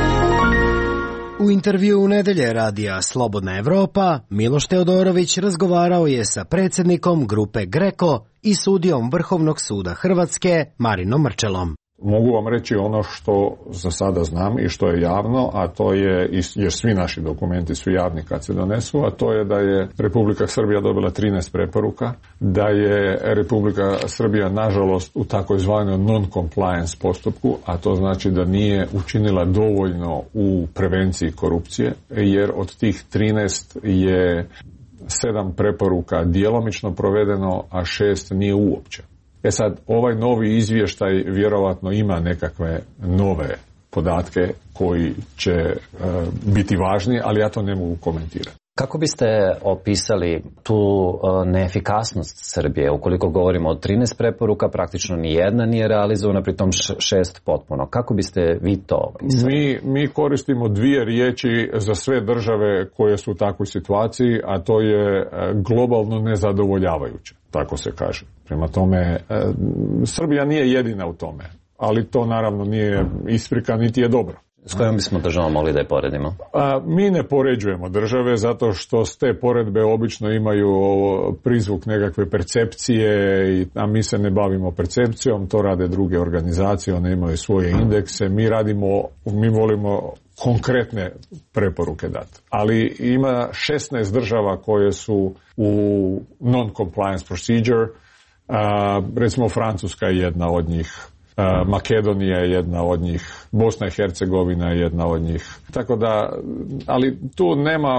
U intervju u nedelje radija Slobodna Evropa, Miloš Teodorović razgovarao je sa predsjednikom grupe GRECO i sudijom Vrhovnog suda Hrvatske, Marinom Mrčelom. Mogu vam reći ono što za sada znam i što je javno, a to je, jer svi naši dokumenti su javni kad se donesu, a to je da je Republika Srbija dobila 13 preporuka, da je Republika Srbija nažalost u takozvanom non-compliance postupku, a to znači da nije učinila dovoljno u prevenciji korupcije, jer od tih 13 je 7 preporuka djelomično provedeno, a 6 nije uopće. Sad, ovaj novi izvještaj vjerovatno ima nekakve nove podatke koji će biti važni, ali ja to ne mogu komentirati. Kako biste opisali tu neefikasnost Srbije? Ukoliko govorimo o 13 preporuka, praktično ni jedna nije realizovana, pritom 6 potpuno. Kako biste vi to opisali? Mi koristimo 2 riječi za sve države koje su u takvoj situaciji, a to je globalno nezadovoljavajuće, tako se kaže. Prema tome, Srbija nije jedina u tome, ali to naravno nije isprika, niti je dobro. S kojom bismo državom mogli da je poredimo? Mi ne poređujemo države zato što te poredbe obično imaju prizvuk nekakve percepcije, a mi se ne bavimo percepcijom, to rade druge organizacije, one imaju svoje indekse, mi volimo konkretne preporuke dati. Ali ima 16 država koje su u non-compliance procedure, recimo Francuska je jedna od njih, Makedonija je jedna od njih, Bosna i Hercegovina je jedna od njih. Tako da, ali tu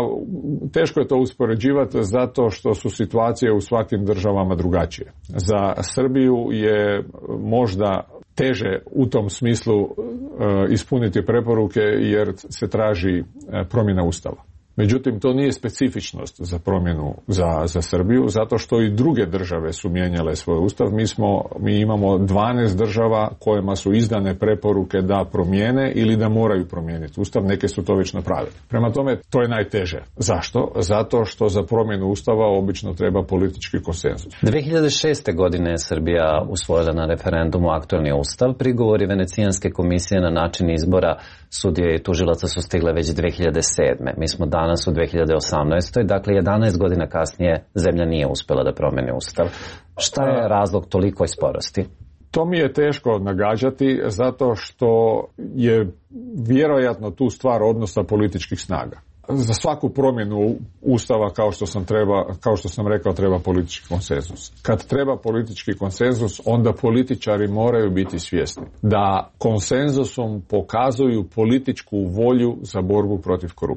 teško je to uspoređivati zato što su situacije u svakim državama drugačije. Za Srbiju je možda teže u tom smislu ispuniti preporuke jer se traži promjena Ustava. Međutim, to nije specifičnost za promjenu za Srbiju, zato što i druge države su mijenjale svoj ustav. Mi imamo 12 država kojima su izdane preporuke da promijene ili da moraju promijeniti ustav, neke su to već napravili. Prema tome, to je najteže. Zašto? Zato što za promjenu ustava obično treba politički konsenzus. 2006. godine je Srbija usvojila na referendumu aktualni ustav. Prigovori Venecijanske komisije na način izbora sudije i tužilaca su stigle već 2007. Mi smo danas u 2018. Dakle, 11 godina kasnije zemlja nije uspjela da promeni ustav. Šta je razlog tolikoj sporosti? To mi je teško nagađati zato što je vjerojatno tu stvar odnosa političkih snaga. Za svaku promjenu ustava, kao što sam rekao, treba politički konsenzus. Kad treba politički konsenzus, onda političari moraju biti svjesni da konsenzusom pokazuju političku volju za borbu protiv korupcije.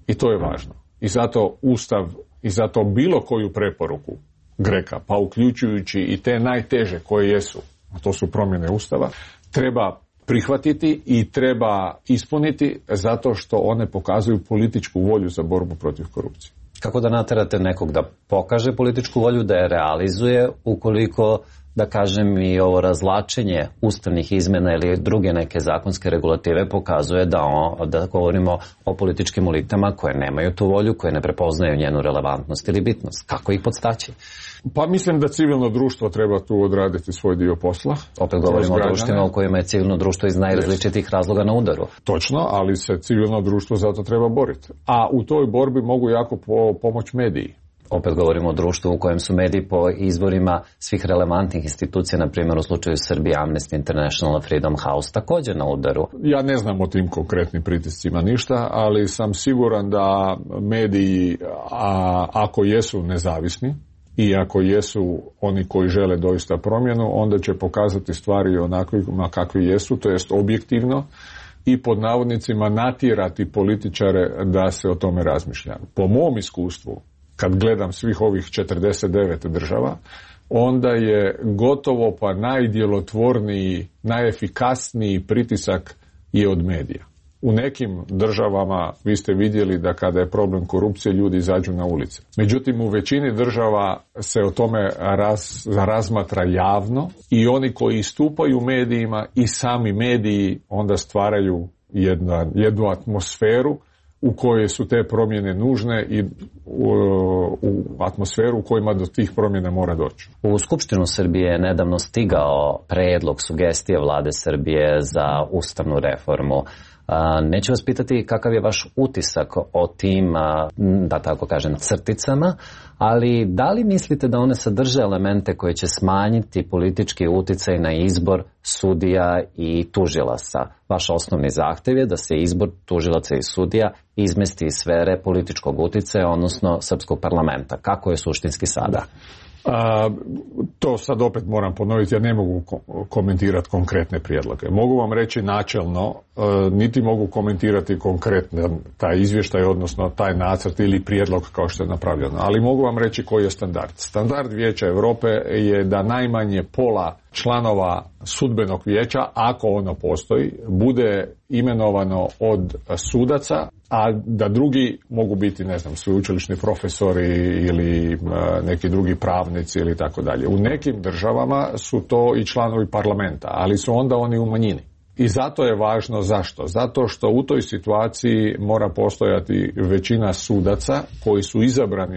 I to je važno. I zato Ustav, i zato bilo koju preporuku GRECO-a, pa uključujući i te najteže koje jesu, a to su promjene Ustava, treba prihvatiti i treba ispuniti zato što one pokazuju političku volju za borbu protiv korupcije. Kako da naterate nekog da pokaže političku volju, da je realizuje, ukoliko, da kažem, i ovo razlačenje ustavnih izmjena ili druge neke zakonske regulative pokazuje da govorimo o političkim elitama koje nemaju tu volju, koje ne prepoznaju njenu relevantnost ili bitnost. Kako ih podstaći? Pa mislim da civilno društvo treba tu odraditi svoj dio posla. Opet govorimo o društvima u kojima je civilno društvo iz najrazličitih razloga na udaru. Točno, ali se civilno društvo zato treba boriti. A u toj borbi mogu jako pomoći mediji. Opet govorimo o društvu u kojem su mediji po izborima svih relevantnih institucija, na primjer u slučaju Srbije, Amnesty International, Freedom House, također na udaru. Ja ne znam o tim konkretnim pritiscima ništa, ali sam siguran da mediji, ako jesu nezavisni i ako jesu oni koji žele doista promjenu, onda će pokazati stvari onakvima kakvi jesu, to jest objektivno, i pod navodnicima natjerati političare da se o tome razmišlja. Po mom iskustvu, kad gledam svih ovih 49 država, onda je gotovo pa najdjelotvorniji, najefikasniji pritisak je od medija. U nekim državama vi ste vidjeli da kada je problem korupcije ljudi izađu na ulice. Međutim, u većini država se o tome razmatra javno i oni koji istupaju u medijima i sami mediji onda stvaraju jednu atmosferu u kojoj su te promjene nužne i u atmosferu u kojima do tih promjena mora doći. U Skupštinu Srbije je nedavno stigao predlog, sugestije vlade Srbije za ustavnu reformu. Neću vas pitati kakav je vaš utisak o tim, da tako kažem, crticama, ali da li mislite da one sadrže elemente koje će smanjiti politički uticaj na izbor sudija i tužilaca? Vaš osnovni zahtjev je da se izbor tužilaca i sudija izmesti iz sfere političkog uticaja, odnosno srpskog parlamenta. Kako je suštinski sada? To sad opet moram ponoviti, ja ne mogu komentirati konkretne prijedloge. Mogu vam reći načelno, niti mogu komentirati konkretno taj izvještaj, odnosno taj nacrt ili prijedlog kao što je napravljeno, ali mogu vam reći koji je standard. Standard Vijeća Europe je da najmanje pola članova sudbenog vijeća, ako ono postoji, bude imenovano od sudaca, a da drugi mogu biti, ne znam, sveučilišni profesori ili neki drugi pravnici ili tako dalje. U nekim državama su to i članovi parlamenta, ali su onda oni u manjini. I zato je važno zašto? Zato što u toj situaciji mora postojati većina sudaca koji su izabrani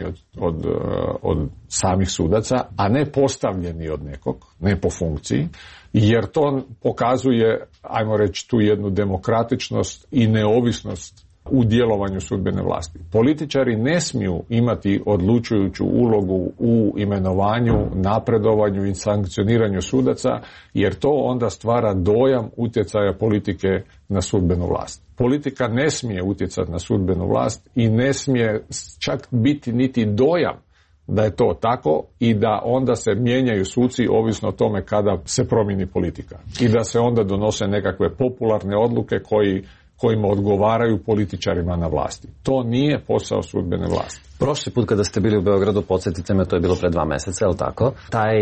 od samih sudaca, a ne postavljeni od nekog, ne po funkciji, jer to pokazuje, ajmo reći, tu jednu demokratičnost i neovisnost u djelovanju sudbene vlasti. Političari ne smiju imati odlučujuću ulogu u imenovanju, napredovanju i sankcioniranju sudaca, jer to onda stvara dojam utjecaja politike na sudbenu vlast. Politika ne smije utjecati na sudbenu vlast i ne smije čak biti niti dojam da je to tako i da onda se mijenjaju suci ovisno o tome kada se promijeni politika. I da se onda donose nekakve popularne odluke kojima odgovaraju političarima na vlasti. To nije posao sudbene vlasti. Prošli put kada ste bili u Beogradu, podsjetite me, to je bilo pre 2 mjeseca, je li tako? Taj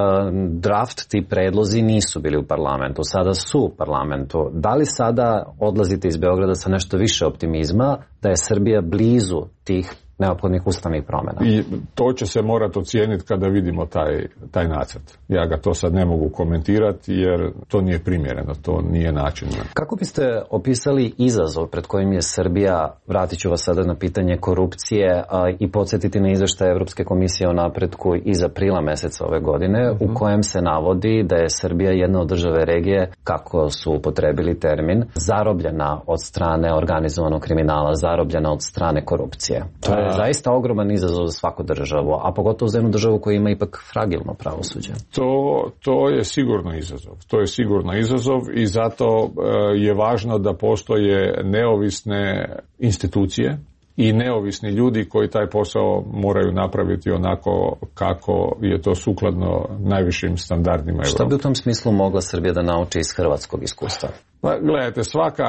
draft, ti predlozi nisu bili u parlamentu, sada su u parlamentu. Da li sada odlazite iz Beograda sa nešto više optimizma da je Srbija blizu tih neophodnih ustavnih promjena? I to će se morati ocijeniti kada vidimo taj nacrt. Ja ga to sad ne mogu komentirati jer to nije primjereno, to nije način. Kako biste opisali izazov pred kojim je Srbija, vratit ću vas sada na pitanje korupcije i podsjetiti na izvještaj Evropske komisije o napretku iz aprila mjeseca ove godine, u kojem se navodi da je Srbija jedna od države regije, kako su upotrebili termin, zarobljena od strane organizovanog kriminala, zarobljena od strane korupcije. To je zaista ogroman izazov za svaku državu, a pogotovo za jednu državu koja ima ipak fragilno pravosuđe. To je sigurno izazov. To je sigurno izazov i zato je važno da postoje neovisne institucije i neovisni ljudi koji taj posao moraju napraviti onako kako je to sukladno najvišim standardima Europe. Šta bi u tom smislu mogla Srbija da nauči iz hrvatskog iskustva? Pa gledajte,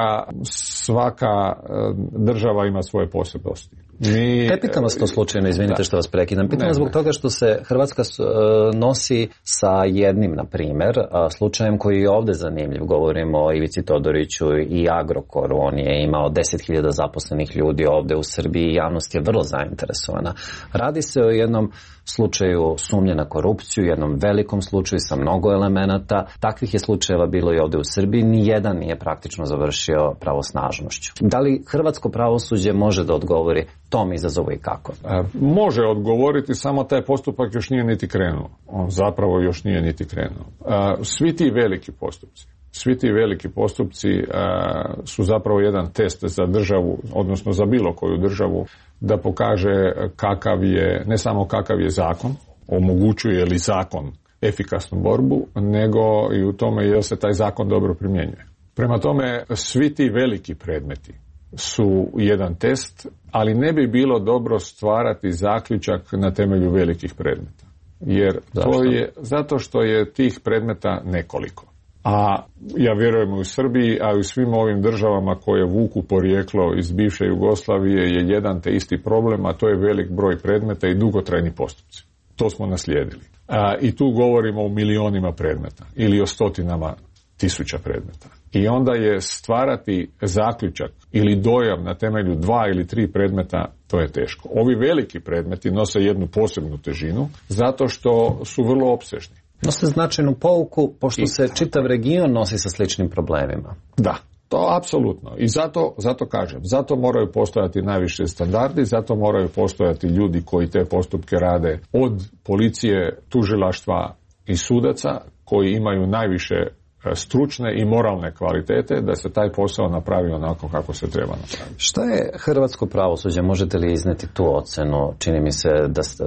svaka država ima svoje posebnosti. Ne pitam vas to slučajno, izvinite što vas prekidam. Pitam vas zbog toga što se Hrvatska nosi sa jednim, na primjer, slučajem koji je ovdje zanimljiv. Govorimo o Ivici Todoriću i Agrokoru. On je imao 10.000 zaposlenih ljudi ovdje u Srbiji i javnost je vrlo zainteresovana. Radi se o jednom slučaju sumnje na korupciju, jednom velikom slučaju sa mnogo elemenata. Takvih je slučajeva bilo i ovdje u Srbiji. Nijedan nije praktično završio pravosnažnošću. Da li hrvatsko pravosuđe može da odgovori tom izazovu i kako? Može odgovoriti, samo taj postupak još nije niti krenuo. On zapravo još nije niti krenuo. Svi ti veliki postupci su zapravo jedan test za državu, odnosno za bilo koju državu, da pokaže kakav je, ne samo kakav je zakon, omogućuje li zakon efikasnu borbu, nego i u tome je se taj zakon dobro primjenjuje. Prema tome, svi ti veliki predmeti su jedan test, ali ne bi bilo dobro stvarati zaključak na temelju velikih predmeta. Jer to je zato što je tih predmeta nekoliko. A ja vjerujem u Srbiji, a i u svim ovim državama koje vuku porijeklo iz bivše Jugoslavije je jedan te isti problem, a to je velik broj predmeta i dugotrajni postupci. To smo naslijedili. I tu govorimo o milionima predmeta ili o stotinama tisuća predmeta. I onda je stvarati zaključak ili dojam na temelju 2 ili 3 predmeta, to je teško. Ovi veliki predmeti nose jednu posebnu težinu zato što su vrlo opsežni. Nose značajnu pouku, pošto se čitav region nosi sa sličnim problemima. Da, to apsolutno. I zato kažem, zato moraju postojati najviše standardi, zato moraju postojati ljudi koji te postupke rade od policije, tužilaštva i sudaca koji imaju najviše stručne i moralne kvalitete da se taj posao napravi onako kako se treba napraviti. Šta je hrvatsko pravosuđe? Možete li izneti tu ocenu? Čini mi se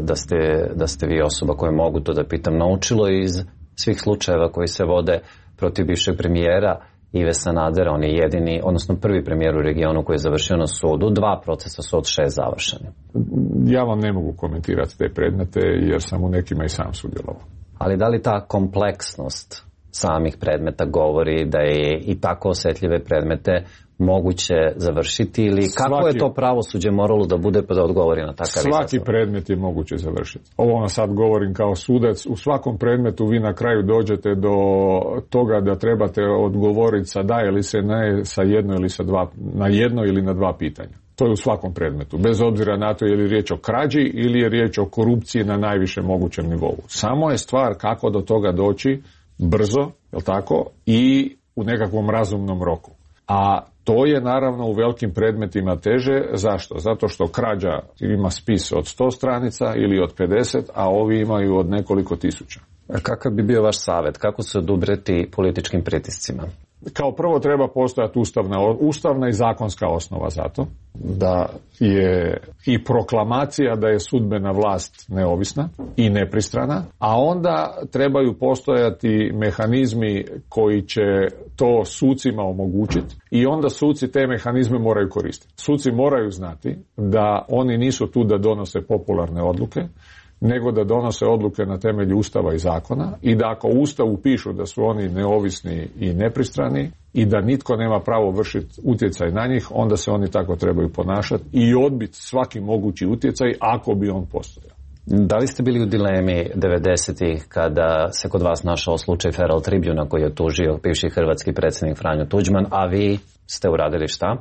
da ste vi osoba koju mogu to da pitam naučilo iz svih slučajeva koji se vode protiv bivšeg premijera Ive Sanadera. On je jedini, odnosno prvi premijer u regionu koji je završio na sudu. 2 procesa su od 6 završeni. Ja vam ne mogu komentirati te predmete jer sam u nekima i sam sudjelovao. Ali da li ta kompleksnost samih predmeta govori da je i tako osjetljive predmete moguće završiti ili kako je to pravosuđe moralo da bude pa da odgovori na takav izazov? Svaki predmet je moguće završiti. Ovo vam sad govorim kao sudac. U svakom predmetu vi na kraju dođete do toga da trebate odgovoriti sa da ili se ne sa jedno ili sa dva, na jedno ili na 2 pitanja. To je u svakom predmetu. Bez obzira na to je li riječ o krađi ili je riječ o korupciji na najvišem mogućem nivou. Samo je stvar kako do toga doći brzo, jel tako, i u nekakvom razumnom roku. A to je naravno u velikim predmetima teže. Zašto? Zato što krađa ima spis od 100 stranica ili od 50, a ovi imaju od nekoliko tisuća. A kakav bi bio vaš savjet? Kako se odubreti političkim pritiscima? Kao prvo treba postojati ustavna i zakonska osnova za to, da je i proklamacija da je sudbena vlast neovisna i nepristrana, a onda trebaju postojati mehanizmi koji će to sucima omogućiti i onda suci te mehanizme moraju koristiti. Suci moraju znati da oni nisu tu da donose popularne odluke, nego da donose odluke na temelju Ustava i zakona i da ako u Ustavu pišu da su oni neovisni i nepristrani i da nitko nema pravo vršiti utjecaj na njih, onda se oni tako trebaju ponašati i odbiti svaki mogući utjecaj ako bi on postojao. Da li ste bili u dilemi 90-ih kada se kod vas našao slučaj Feral Tribuna koji je tužio bivši hrvatski predsjednik Franjo Tuđman, a vi ste uradili šta?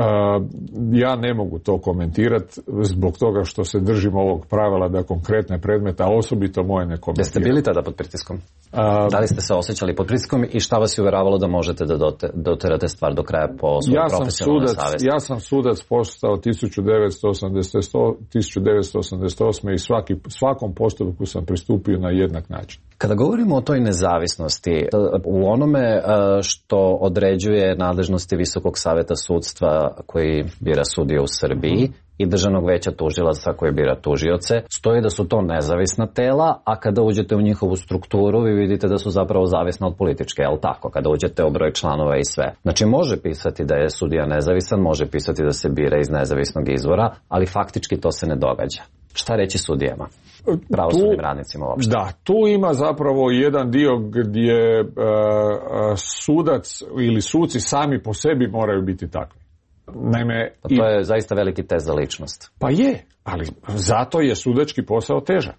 Ja ne mogu to komentirati zbog toga što se držim ovog pravila da konkretne predmeta, osobito moje ne komentiram. Jeste bili tada pod pritiskom? Da li ste se osjećali pod pritiskom i šta vas je uvjeravalo da možete da doterate stvar do kraja po svojoj profesionalnoj savjesti? Ja sam sudac postao 1988. i svakom postupku sam pristupio na jednak način. Kada govorimo o toj nezavisnosti, u onome što određuje nadležnosti Visokog saveta sudstva koji bira sudije u Srbiji i Državnog veća tužilaca koji bira tužioce, stoji da su to nezavisna tela, a kada uđete u njihovu strukturu vi vidite da su zapravo zavisna od političke, jel tako? Kada uđete u broj članova i sve. Znači može pisati da je sudija nezavisan, može pisati da se bira iz nezavisnog izvora, ali faktički to se ne događa. Šta reći sudijama? Pravosudnim radnicima uopšte. Da, tu ima zapravo jedan dio gdje sudac ili suci sami po sebi moraju biti takvi. Naime, to je zaista veliki test za ličnost. Pa je, ali zato je sudački posao težak.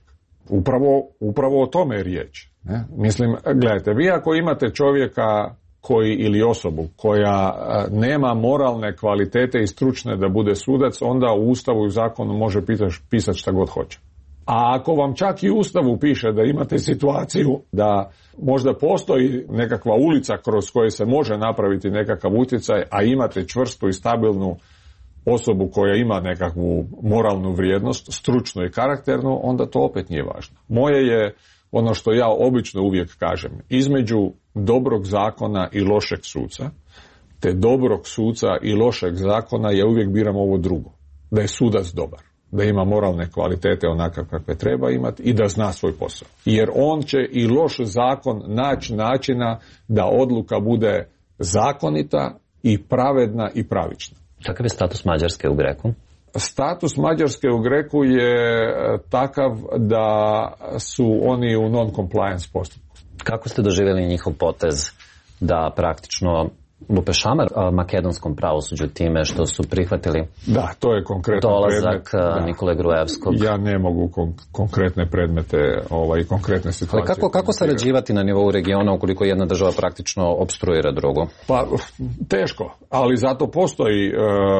Upravo o tome je riječ. Ne? Mislim, gledajte, vi ako imate čovjeka ili osobu koja nema moralne kvalitete i stručne da bude sudac, onda u Ustavu i zakonu može pisati šta god hoće. A ako vam čak i u Ustavu piše da imate situaciju da možda postoji nekakva ulica kroz koju se može napraviti nekakav utjecaj, a imate čvrstu i stabilnu osobu koja ima nekakvu moralnu vrijednost, stručnu i karakternu, onda to opet nije važno. Moje je ono što ja obično uvijek kažem, između dobrog zakona i lošeg suca, te dobrog suca i lošeg zakona ja uvijek biram ovo drugo, da je sudac dobar, da ima moralne kvalitete onakav kakve treba imati i da zna svoj posao. Jer on će i loš zakon naći načina da odluka bude zakonita i pravedna i pravična. Kakav je status Mađarske u Greku? Status Mađarske u Greku je takav da su oni u non-compliance postupku. Kako ste doživjeli njihov potez da praktično lupe šamar makedonskom pravosuđu time što su prihvatili to je konkretan dolazak Nikole Gruevskog? Ja ne mogu konkretne predmete i konkretne situacije. Ali kako sarađivati na nivou regiona ukoliko jedna država praktično opstruira drugu? Pa teško, ali zato postoji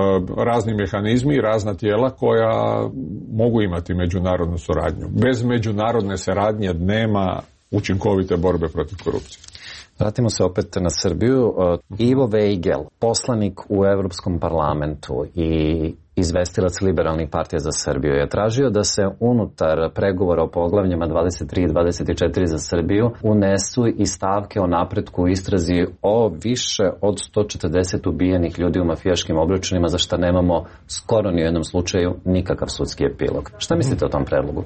razni mehanizmi i razna tijela koja mogu imati međunarodnu suradnju. Bez međunarodne suradnje nema učinkovite borbe protiv korupcije. Vratimo se opet na Srbiju. Ivo Vejgel, poslanik u Europskom parlamentu i izvestilac Liberalnih partija za Srbiju, je tražio da se unutar pregovora o poglavljima 23 i 24 za Srbiju unesu i stavke o napretku u istrazi o više od 140 ubijenih ljudi u mafijaškim obračunima, za što nemamo skoro ni u jednom slučaju nikakav sudski epilog. Šta mislite o tom predlogu?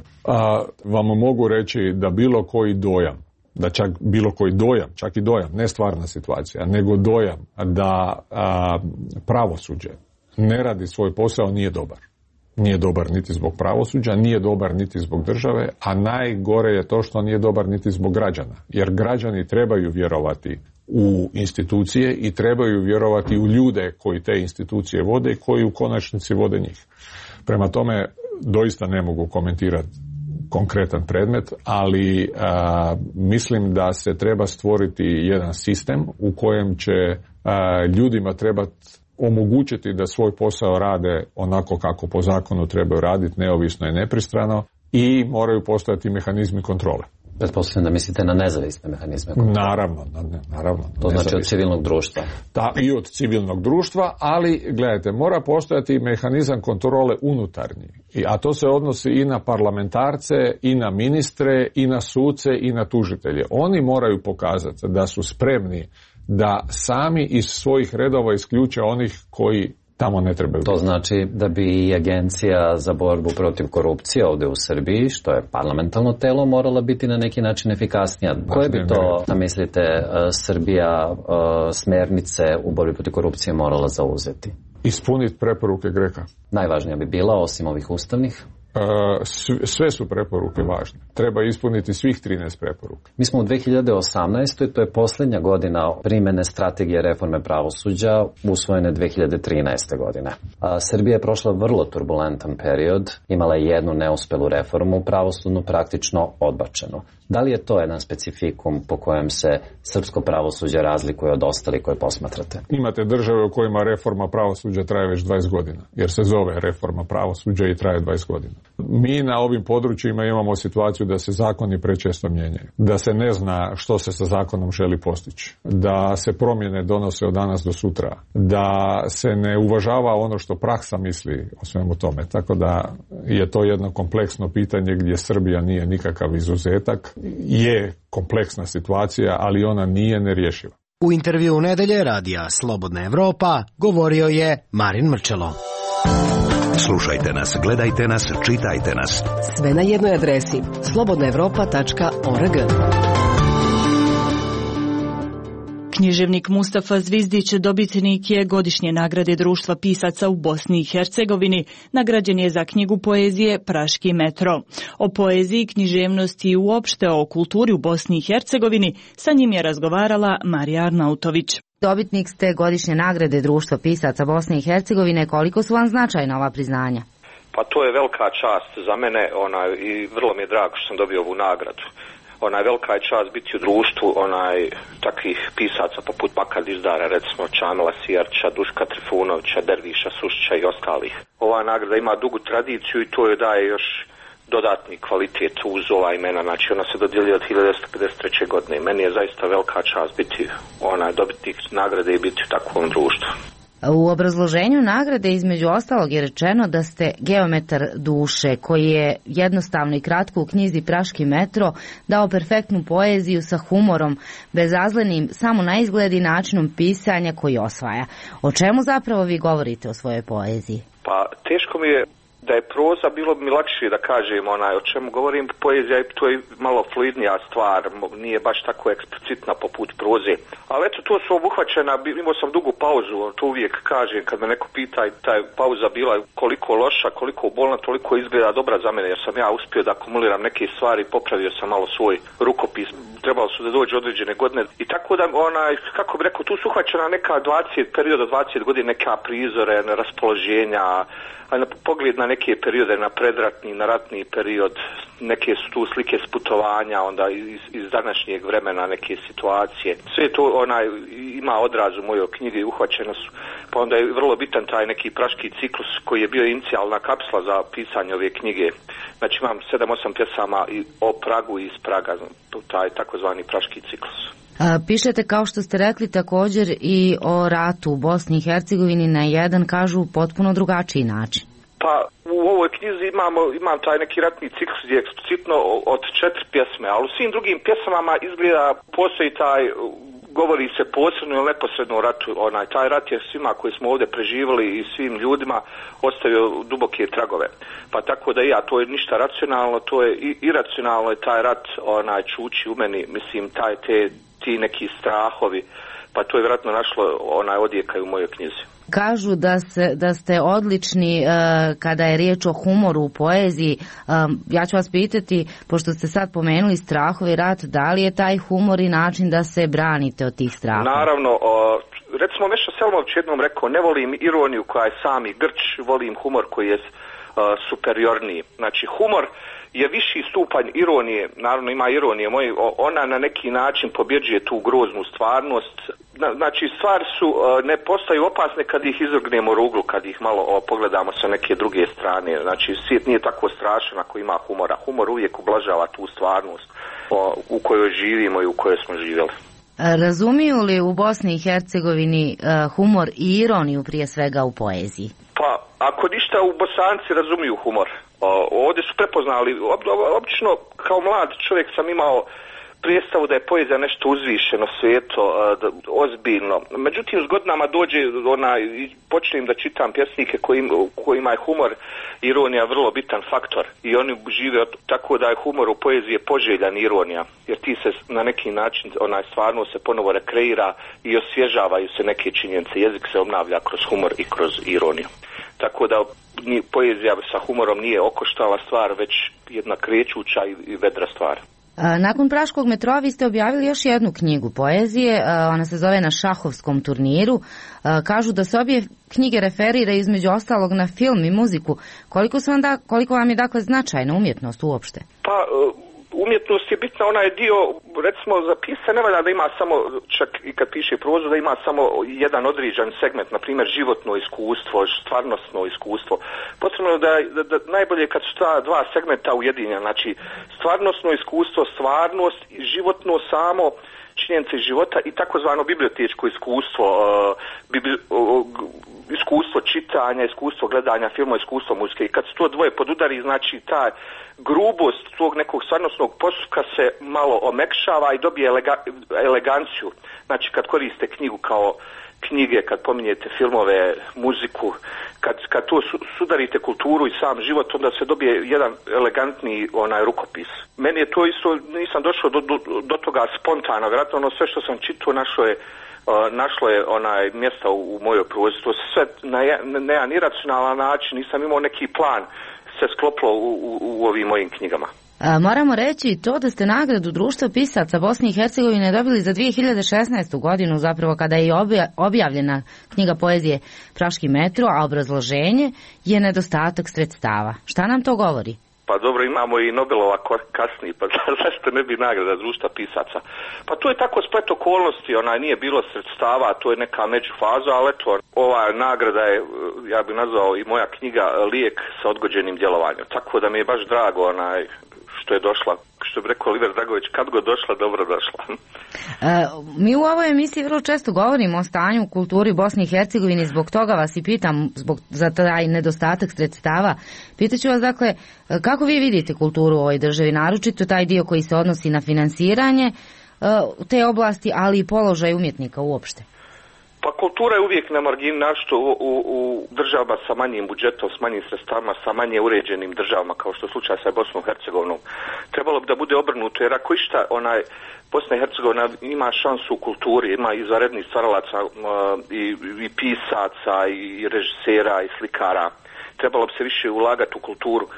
Vam mogu reći da bilo koji dojam, da čak bilo koji dojam, čak i dojam, ne stvarna situacija, nego dojam da pravosuđe ne radi svoj posao nije dobar. Nije dobar niti zbog pravosuđa, nije dobar niti zbog države, a najgore je to što nije dobar niti zbog građana. Jer građani trebaju vjerovati u institucije i trebaju vjerovati u ljude koji te institucije vode i koji u konačnici vode njih. Prema tome, doista ne mogu komentirati konkretan predmet, ali mislim da se treba stvoriti jedan sistem u kojem će ljudima trebati omogućiti da svoj posao rade onako kako po zakonu trebaju raditi, neovisno i nepristrano, i moraju postojati mehanizmi kontrole. Pretpostavljam da mislite na nezavisne mehanizme kontrole. Naravno. To znači od civilnog društva. I od civilnog društva, ali gledajte, mora postojati mehanizam kontrole unutarnji. A to se odnosi i na parlamentarce, i na ministre, i na suce, i na tužitelje. Oni moraju pokazati da su spremni da sami iz svojih redova isključe onih koji tamo ne trebaju. To znači da bi i Agencija za borbu protiv korupcije ovdje u Srbiji, što je parlamentarno telo, morala biti na neki način efikasnija. Koje bi to, mislite, Srbija smjernice u borbi protiv korupcije morala zauzeti? Ispuniti preporuke GRECO-a. Najvažnija bi bila, osim ovih ustavnih? Sve su preporuke važne. Treba ispuniti svih 13 preporuka. Mi smo u 2018. To je posljednja godina primjene strategije reforme pravosuđa, usvojene 2013. godine. Srbija je prošla vrlo turbulentan period, imala je jednu neuspjelu reformu, pravosudnu praktično odbačenu. Da li je to jedan specifikum po kojem se srpsko pravosuđe razlikuje od ostalih koje posmatrate? Imate države u kojima reforma pravosuđa traje već 20 godina, jer se zove reforma pravosuđa i traje 20 godina. Mi na ovim područjima imamo situaciju da se zakoni prečesto mijenjaju, da se ne zna što se sa zakonom želi postići, da se promjene donose od danas do sutra, da se ne uvažava ono što praksa misli o svemu tome. Tako da je to jedno kompleksno pitanje gdje Srbija nije nikakav izuzetak. Je kompleksna situacija, ali ona nije nerješiva. U intervju Nedelje radija Slobodna Evropa govorio je Marin Mrčelo. Slušajte nas, gledajte nas, čitajte nas. Sve na jednoj adresi slobodnaevropa.org. Književnik Mustafa Zvizdić dobitnik je godišnje nagrade Društva pisaca u Bosni i Hercegovini. Nagrađen je za knjigu poezije Praški metro. O poeziji, književnosti i uopšte o kulturi u Bosni i Hercegovini sa njim je razgovarala Marija Arnautović. Dobitnik ste godišnje nagrade Društva pisaca Bosne i Hercegovine. Koliko su vam značajna ova priznanja? Pa to je velika čast za mene i vrlo mi je drago što sam dobio ovu nagradu. Velika je čast biti u društvu takvih pisaca poput Bakar Dizdara, recimo Čamila Sijarča, Duška Trifunovića, Derviša Sušića i ostalih. Ova nagrada ima dugu tradiciju i to joj daje još dodatni kvalitet uz ova imena. Znači ona se dodjeljuje od 1953. godine. Meni je zaista velika čast biti dobitnik nagrade i biti u takvom društvu. U obrazloženju nagrade između ostalog je rečeno da ste geometar duše koji je jednostavno i kratko u knjizi Praški metro dao perfektnu poeziju sa humorom, bezazlenim samo na izgled i načinom pisanja koji osvaja. O čemu zapravo vi govorite o svojoj poeziji? Pa teško mi je da je proza, bilo bi mi lakše da kažem o čemu govorim. Poezija to je malo fluidnija stvar, nije baš tako eksplicitna poput proze. Ali eto, to su obuhvaćena, imao sam dugu pauzu, to uvijek kažem kad me neko pita, ta pauza bila koliko loša, koliko bolna, toliko izgleda dobra za mene, jer sam ja uspio da akumuliram neke stvari, popravio sam malo svoj rukopis, trebalo su da dođe određene godine. I tako da, kako bi rekao, tu su uhvaćena neka period od 20 godina, neka prizore, raspoloženja, pogled na neke periode, na predratni, na ratni period, neke su tu slike s putovanja, onda iz današnjeg vremena neke situacije. Sve to ima odraz u mojoj knjigi, uhvaćeno su. Pa onda je vrlo bitan taj neki praški ciklus koji je bio inicijalna kapsula za pisanje ove knjige. Znači imam 7-8 pjesama i o Pragu i iz Praga, taj takozvani praški ciklus. Pišete, kao što ste rekli, također i o ratu u Bosni i Hercegovini na jedan, kažu, potpuno drugačiji način. Pa u ovoj knjizi imam taj neki ratni ciklus gdje je eksplicitno od 4 pjesme, ali u svim drugim pjesmama izgleda postoji taj, govori se posredno ili neposredno o ratu. Taj rat je svima koji smo ovdje preživjeli i svim ljudima ostavio duboke tragove. Pa tako da to je ništa racionalno, to je iracionalno je taj rat čuči u meni, mislim ti neki strahovi, pa to je vjerojatno našlo odjeka u mojoj knjizi. Kažu da ste odlični kada je riječ o humoru u poeziji. Ja ću vas pitati, pošto ste sad pomenuli strahovi, rat, da li je taj humor i način da se branite od tih strahova? Naravno, recimo Meša Selmović jednom rekao, ne volim ironiju koja je sami grč, volim humor koji je superiorniji. Znači humor je viši stupanj ironije, naravno ima ironije moje, ona na neki način pobjeđuje tu groznu stvarnost. Znači stvari su, ne postaju opasne kad ih izvrgnemo ruglu, kad ih malo pogledamo sa neke druge strane. Znači svijet nije tako strašan ako ima humora. Humor uvijek ublažava tu stvarnost u kojoj živimo i u kojoj smo živjeli. Razumiju li u Bosni i Hercegovini humor i ironiju prije svega u poeziji? Pa, ako ništa, u Bosanci razumiju humor. Ovdje su prepoznali, obično kao mlad čovjek sam imao predstavu da je poezija nešto uzvišeno, sveto, ozbiljno. Međutim, s godinama dođe počnem da čitam pjesnike kojima je humor, ironija vrlo bitan faktor. I oni žive tako da je humor u poeziji poželjan ironija. Jer ti se na neki način, stvarno se ponovo rekreira i osvježavaju se neke činjenice. Jezik se obnavlja kroz humor i kroz ironiju. Tako da poezija sa humorom nije okoštala stvar, već jedna krećuća i vedra stvar. Nakon Praškog metroa vi ste objavili još jednu knjigu poezije, ona se zove Na šahovskom turniru. Kažu da se obje knjige referira između ostalog na film i muziku. Koliko vam je dakle značajna umjetnost uopšte? Pa umjetnost je bitna, onaj dio, recimo za pisanje ne valja da ima samo, čak i kad piše prozu, da ima samo jedan određen segment, na primjer životno iskustvo, stvarnostno iskustvo. Potrebno je da najbolje kad su ta dva segmenta ujedinjena, znači stvarnostno iskustvo, stvarnost, životno samo, činjenice života i takozvano bibliotečko iskustvo, iskustvo čitanja, iskustvo gledanja filma, iskustvo muzike. I kad se to dvoje podudari, znači ta grubost tog nekog stvarnostnog postupka se malo omekšava i dobije eleganciju. Znači kad koriste knjigu kao knjige, kad pominjete filmove, muziku, kad to sudarite kulturu i sam život, onda se dobije jedan elegantni rukopis. Meni je to isto, nisam došao do toga spontano, vjerojatno ono sve što sam čitao našlo je mjesta u mojoj prozi. To se sve na jedan iracionalan način, nisam imao neki plan, se sklopilo u ovim mojim knjigama. Moramo reći to da ste nagradu Društva pisaca Bosne i Hercegovine dobili za 2016. godinu, zapravo kada je objavljena knjiga poezije Praški metro, a obrazloženje je nedostatak sredstava. Šta nam to govori? Pa dobro, imamo i Nobelova kasnije, pa zašto ne bi nagrada Društva pisaca? Pa to je tako splet okolnosti, nije bilo sredstava, to je neka međufaza, ali eto, ova nagrada je, ja bih nazvao i moja knjiga, lijek sa odgođenim djelovanjem. Tako da mi je baš drago što je došla, što bi rekao Oliver Dragović, kad god došla, dobro došla. Mi u ovoj emisiji vrlo često govorimo o stanju u kulturi Bosne i Hercegovine, zbog toga vas i pitam, za taj nedostatak sredstava. Pitaću vas, dakle, kako vi vidite kulturu u ovoj državi, naročito taj dio koji se odnosi na finansiranje te oblasti, ali i položaj umjetnika uopšte? Pa kultura je uvijek na margini, našto u državama sa manjim budžetom, s manjim sredstavama, sa manje uređenim državama, kao što je slučaj sa Bosnom i Hercegovinom. Trebalo bi da bude obrnuto, jer ako išta, Bosna i Hercegovina ima šansu u kulturi, ima izvanrednih stvaralaca i pisaca, i režisera, i slikara. Trebalo bi se više ulagati u kulturu.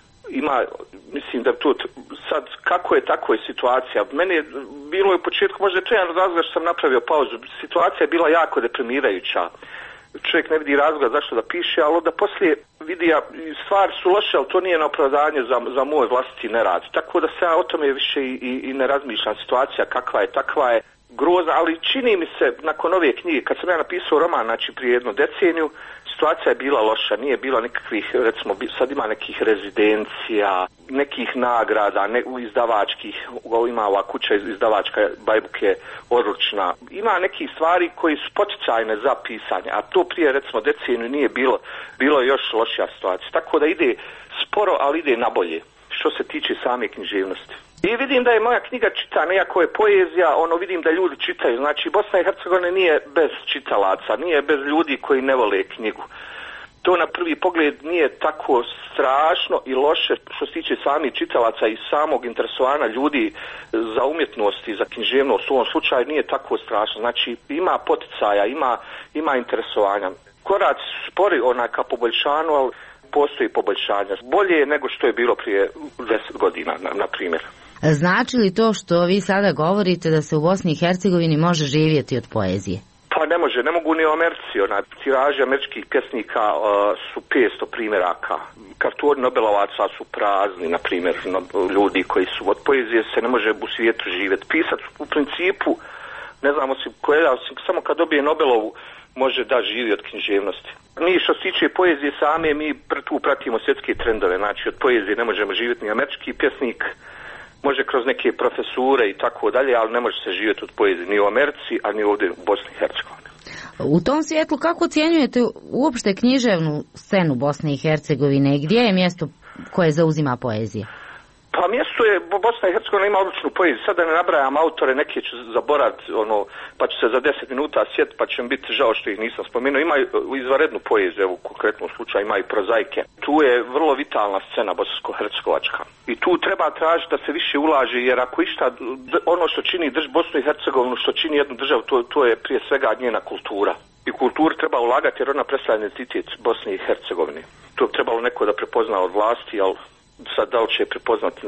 Mislim da tu sad kako je tako je situacija. Meni je bilo u početku, možda je to jedan razlog što sam napravio pauzu. Situacija je bila jako deprimirajuća. Čovjek ne vidi razloga zašto da piše, ali onda poslije vidi stvari su loše, ali to nije na opravdanje za moj vlastiti nerad. Tako da se ja o tome više i ne razmišljam. Situacija kakva je, takva je, grozna, ali čini mi se nakon ove knjige, kad sam ja napisao roman, znači prije jednu deceniju, situacija je bila loša, nije bilo nikakvih, recimo sad ima nekih rezidencija, nekih nagrada, izdavačkih, ima ova kuća izdavačka Bajbuk je odlučna, ima nekih stvari koji su poticajne za pisanje, a to prije recimo deceniju nije bilo još lošija situacija, tako da ide sporo, ali ide na bolje, što se tiče same književnosti. I vidim da je moja knjiga čitana, iako je poezija, vidim da ljudi čitaju. Znači, Bosna i Hercegovina nije bez čitalaca, nije bez ljudi koji ne vole knjigu. To na prvi pogled nije tako strašno i loše što se tiče samih čitalaca i samog interesovanja ljudi za umjetnost i za književnost. U ovom slučaju nije tako strašno. Znači, ima poticaja, ima interesovanja. Koraci su spori ka poboljšanju, ali postoji poboljšanja. Bolje je nego što je bilo prije 10 godina, na primjer. Znači li to što vi sada govorite da se u Bosni i Hercegovini može živjeti od poezije? Pa ne mogu ni u Americi. Tiraži američkih pjesnika su 500 primjeraka. Kartoni Nobelovaca su prazni, na primjer, ljudi koji su od poezije se ne može u svijetu živjeti. Pisac u principu, ne znamo samo kad dobije Nobelovu može da živi od književnosti. Mi što se tiče poezije same, mi tu pratimo svjetske trendove. Znači od poezije ne možemo živjeti ni američki pjesnik, može kroz neke profesure i tako dalje, ali ne može se živjeti od poezije ni u Americi, a ni ovdje u Bosni i Hercegovini. U tom svjetlu kako ocjenjujete uopšte književnu scenu Bosne i Hercegovine i gdje je mjesto koje zauzima poezija? Pa mjesto je, Bosna i Hercegovina ima odličnu poeziju, sad da ne nabrajam autore, neke ću zaboraviti, pa ću se za 10 minuta sjetiti, pa će mi biti žao što ih nisam spomenuo. Ima izvanrednu poeziju, evo u konkretnom slučaju ima i prozaike. Tu je vrlo vitalna scena bosansko-hercegovačka. I tu treba tražiti da se više ulaže, jer ako išta, ono što čini Bosnu i Hercegovinu, što čini jednu državu, to je prije svega njena kultura. I kulturu treba ulagati jer ona predstavlja identitet Bosne i Hercegovine. To bi trebalo neko da prepozna od vlasti, ali sad da li će prepoznati,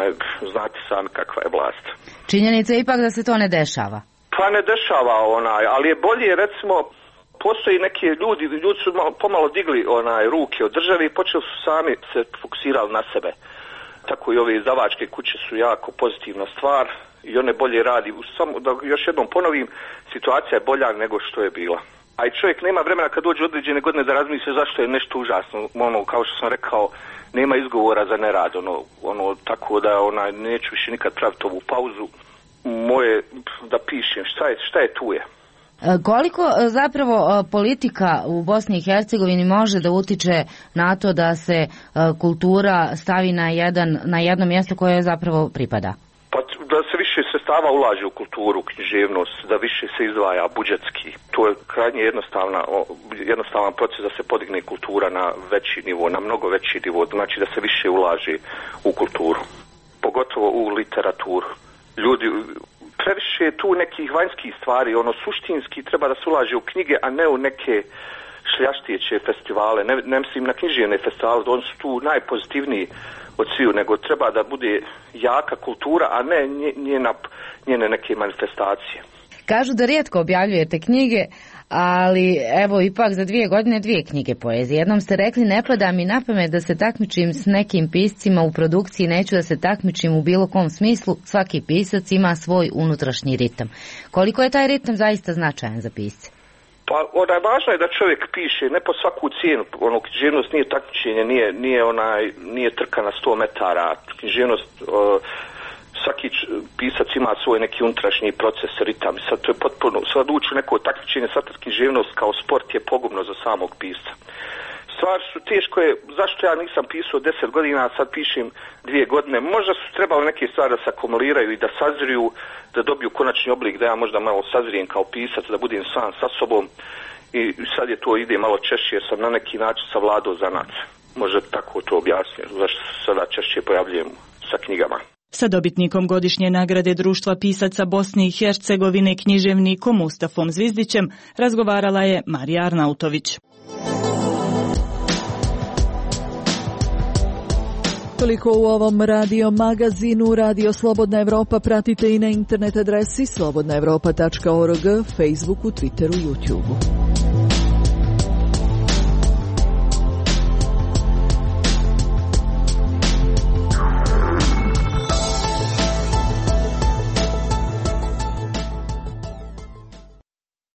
znate sami kakva je vlast. Činjenica je ipak da se to ne dešava. Pa ne dešava, ali je bolje, recimo, postoji neki ljudi su pomalo digli ruke od države i počeli su sami se fokusirali na sebe. tako i ove izdavačke kuće su jako pozitivna stvar i one bolje radi. Samo da još jednom ponovim, situacija je bolja nego što je bila. A i čovjek nema vremena kad dođe određene godine da razmisli zašto je nešto užasno. Kao što sam rekao, nema izgovora za nerad. Tako da neću više nikad praviti ovu pauzu. Moje da pišem šta je tu je. Koliko zapravo politika u Bosni i Hercegovini može da utiče na to da se kultura stavi na jedno mjesto koje zapravo pripada? Pa da se više sredstava ulaže u kulturu, književnost, da više se izdvaja budžetski. To je krajnje jednostavan proces da se podigne kultura na veći nivo, na mnogo veći nivo, znači da se više ulaže u kulturu, pogotovo u literaturu. Ljudi, previše je tu nekih vanjskih stvari, suštinski treba da se ulaže u knjige, a ne u neke šljaštijeće festivale, ne mislim na književne festivale, oni su tu najpozitivniji od sviju, nego treba da bude jaka kultura, a ne njene neke manifestacije. Kažu da rijetko objavljujete knjige, ali evo ipak za 2 godine 2 knjige poezije. Jednom ste rekli, ne pada mi na pamet da se takmičim s nekim piscima u produkciji, neću da se takmičim u bilo kom smislu, svaki pisac ima svoj unutrašnji ritam. Koliko je taj ritam zaista značajan za pisce? Pa važno je da čovjek piše, ne po svaku cijenu, književnost nije takmičenje, nije trka na 100 metara, književnost, svaki pisac ima svoj neki unutrašnji proces, ritam, sad to je potpuno, sad ući u neko takmičenje, sad književnost kao sport je pogubno za samog pisca. Stvari su teško je, zašto ja nisam pisao 10 godina, a sad pišem 2 godine, možda su trebali neke stvari da se akumuliraju i da sazriju, da dobiju konačni oblik, da ja možda malo sazrijem kao pisac, da budem sam sa sobom i sad je to ide malo češće jer sam na neki način savladao zanat. Možda tako to objasnio, zašto se sada češće pojavljujem sa knjigama. Sa dobitnikom godišnje nagrade Društva pisaca Bosne i Hercegovine, književnikom Mustafom Zvizdićem, razgovarala je Marija Arnautović. Toliko u ovom radio magazinu. Radio Slobodna Evropa pratite i na internet adresi slobodnaevropa.org, Facebooku, Twitteru, YouTubeu.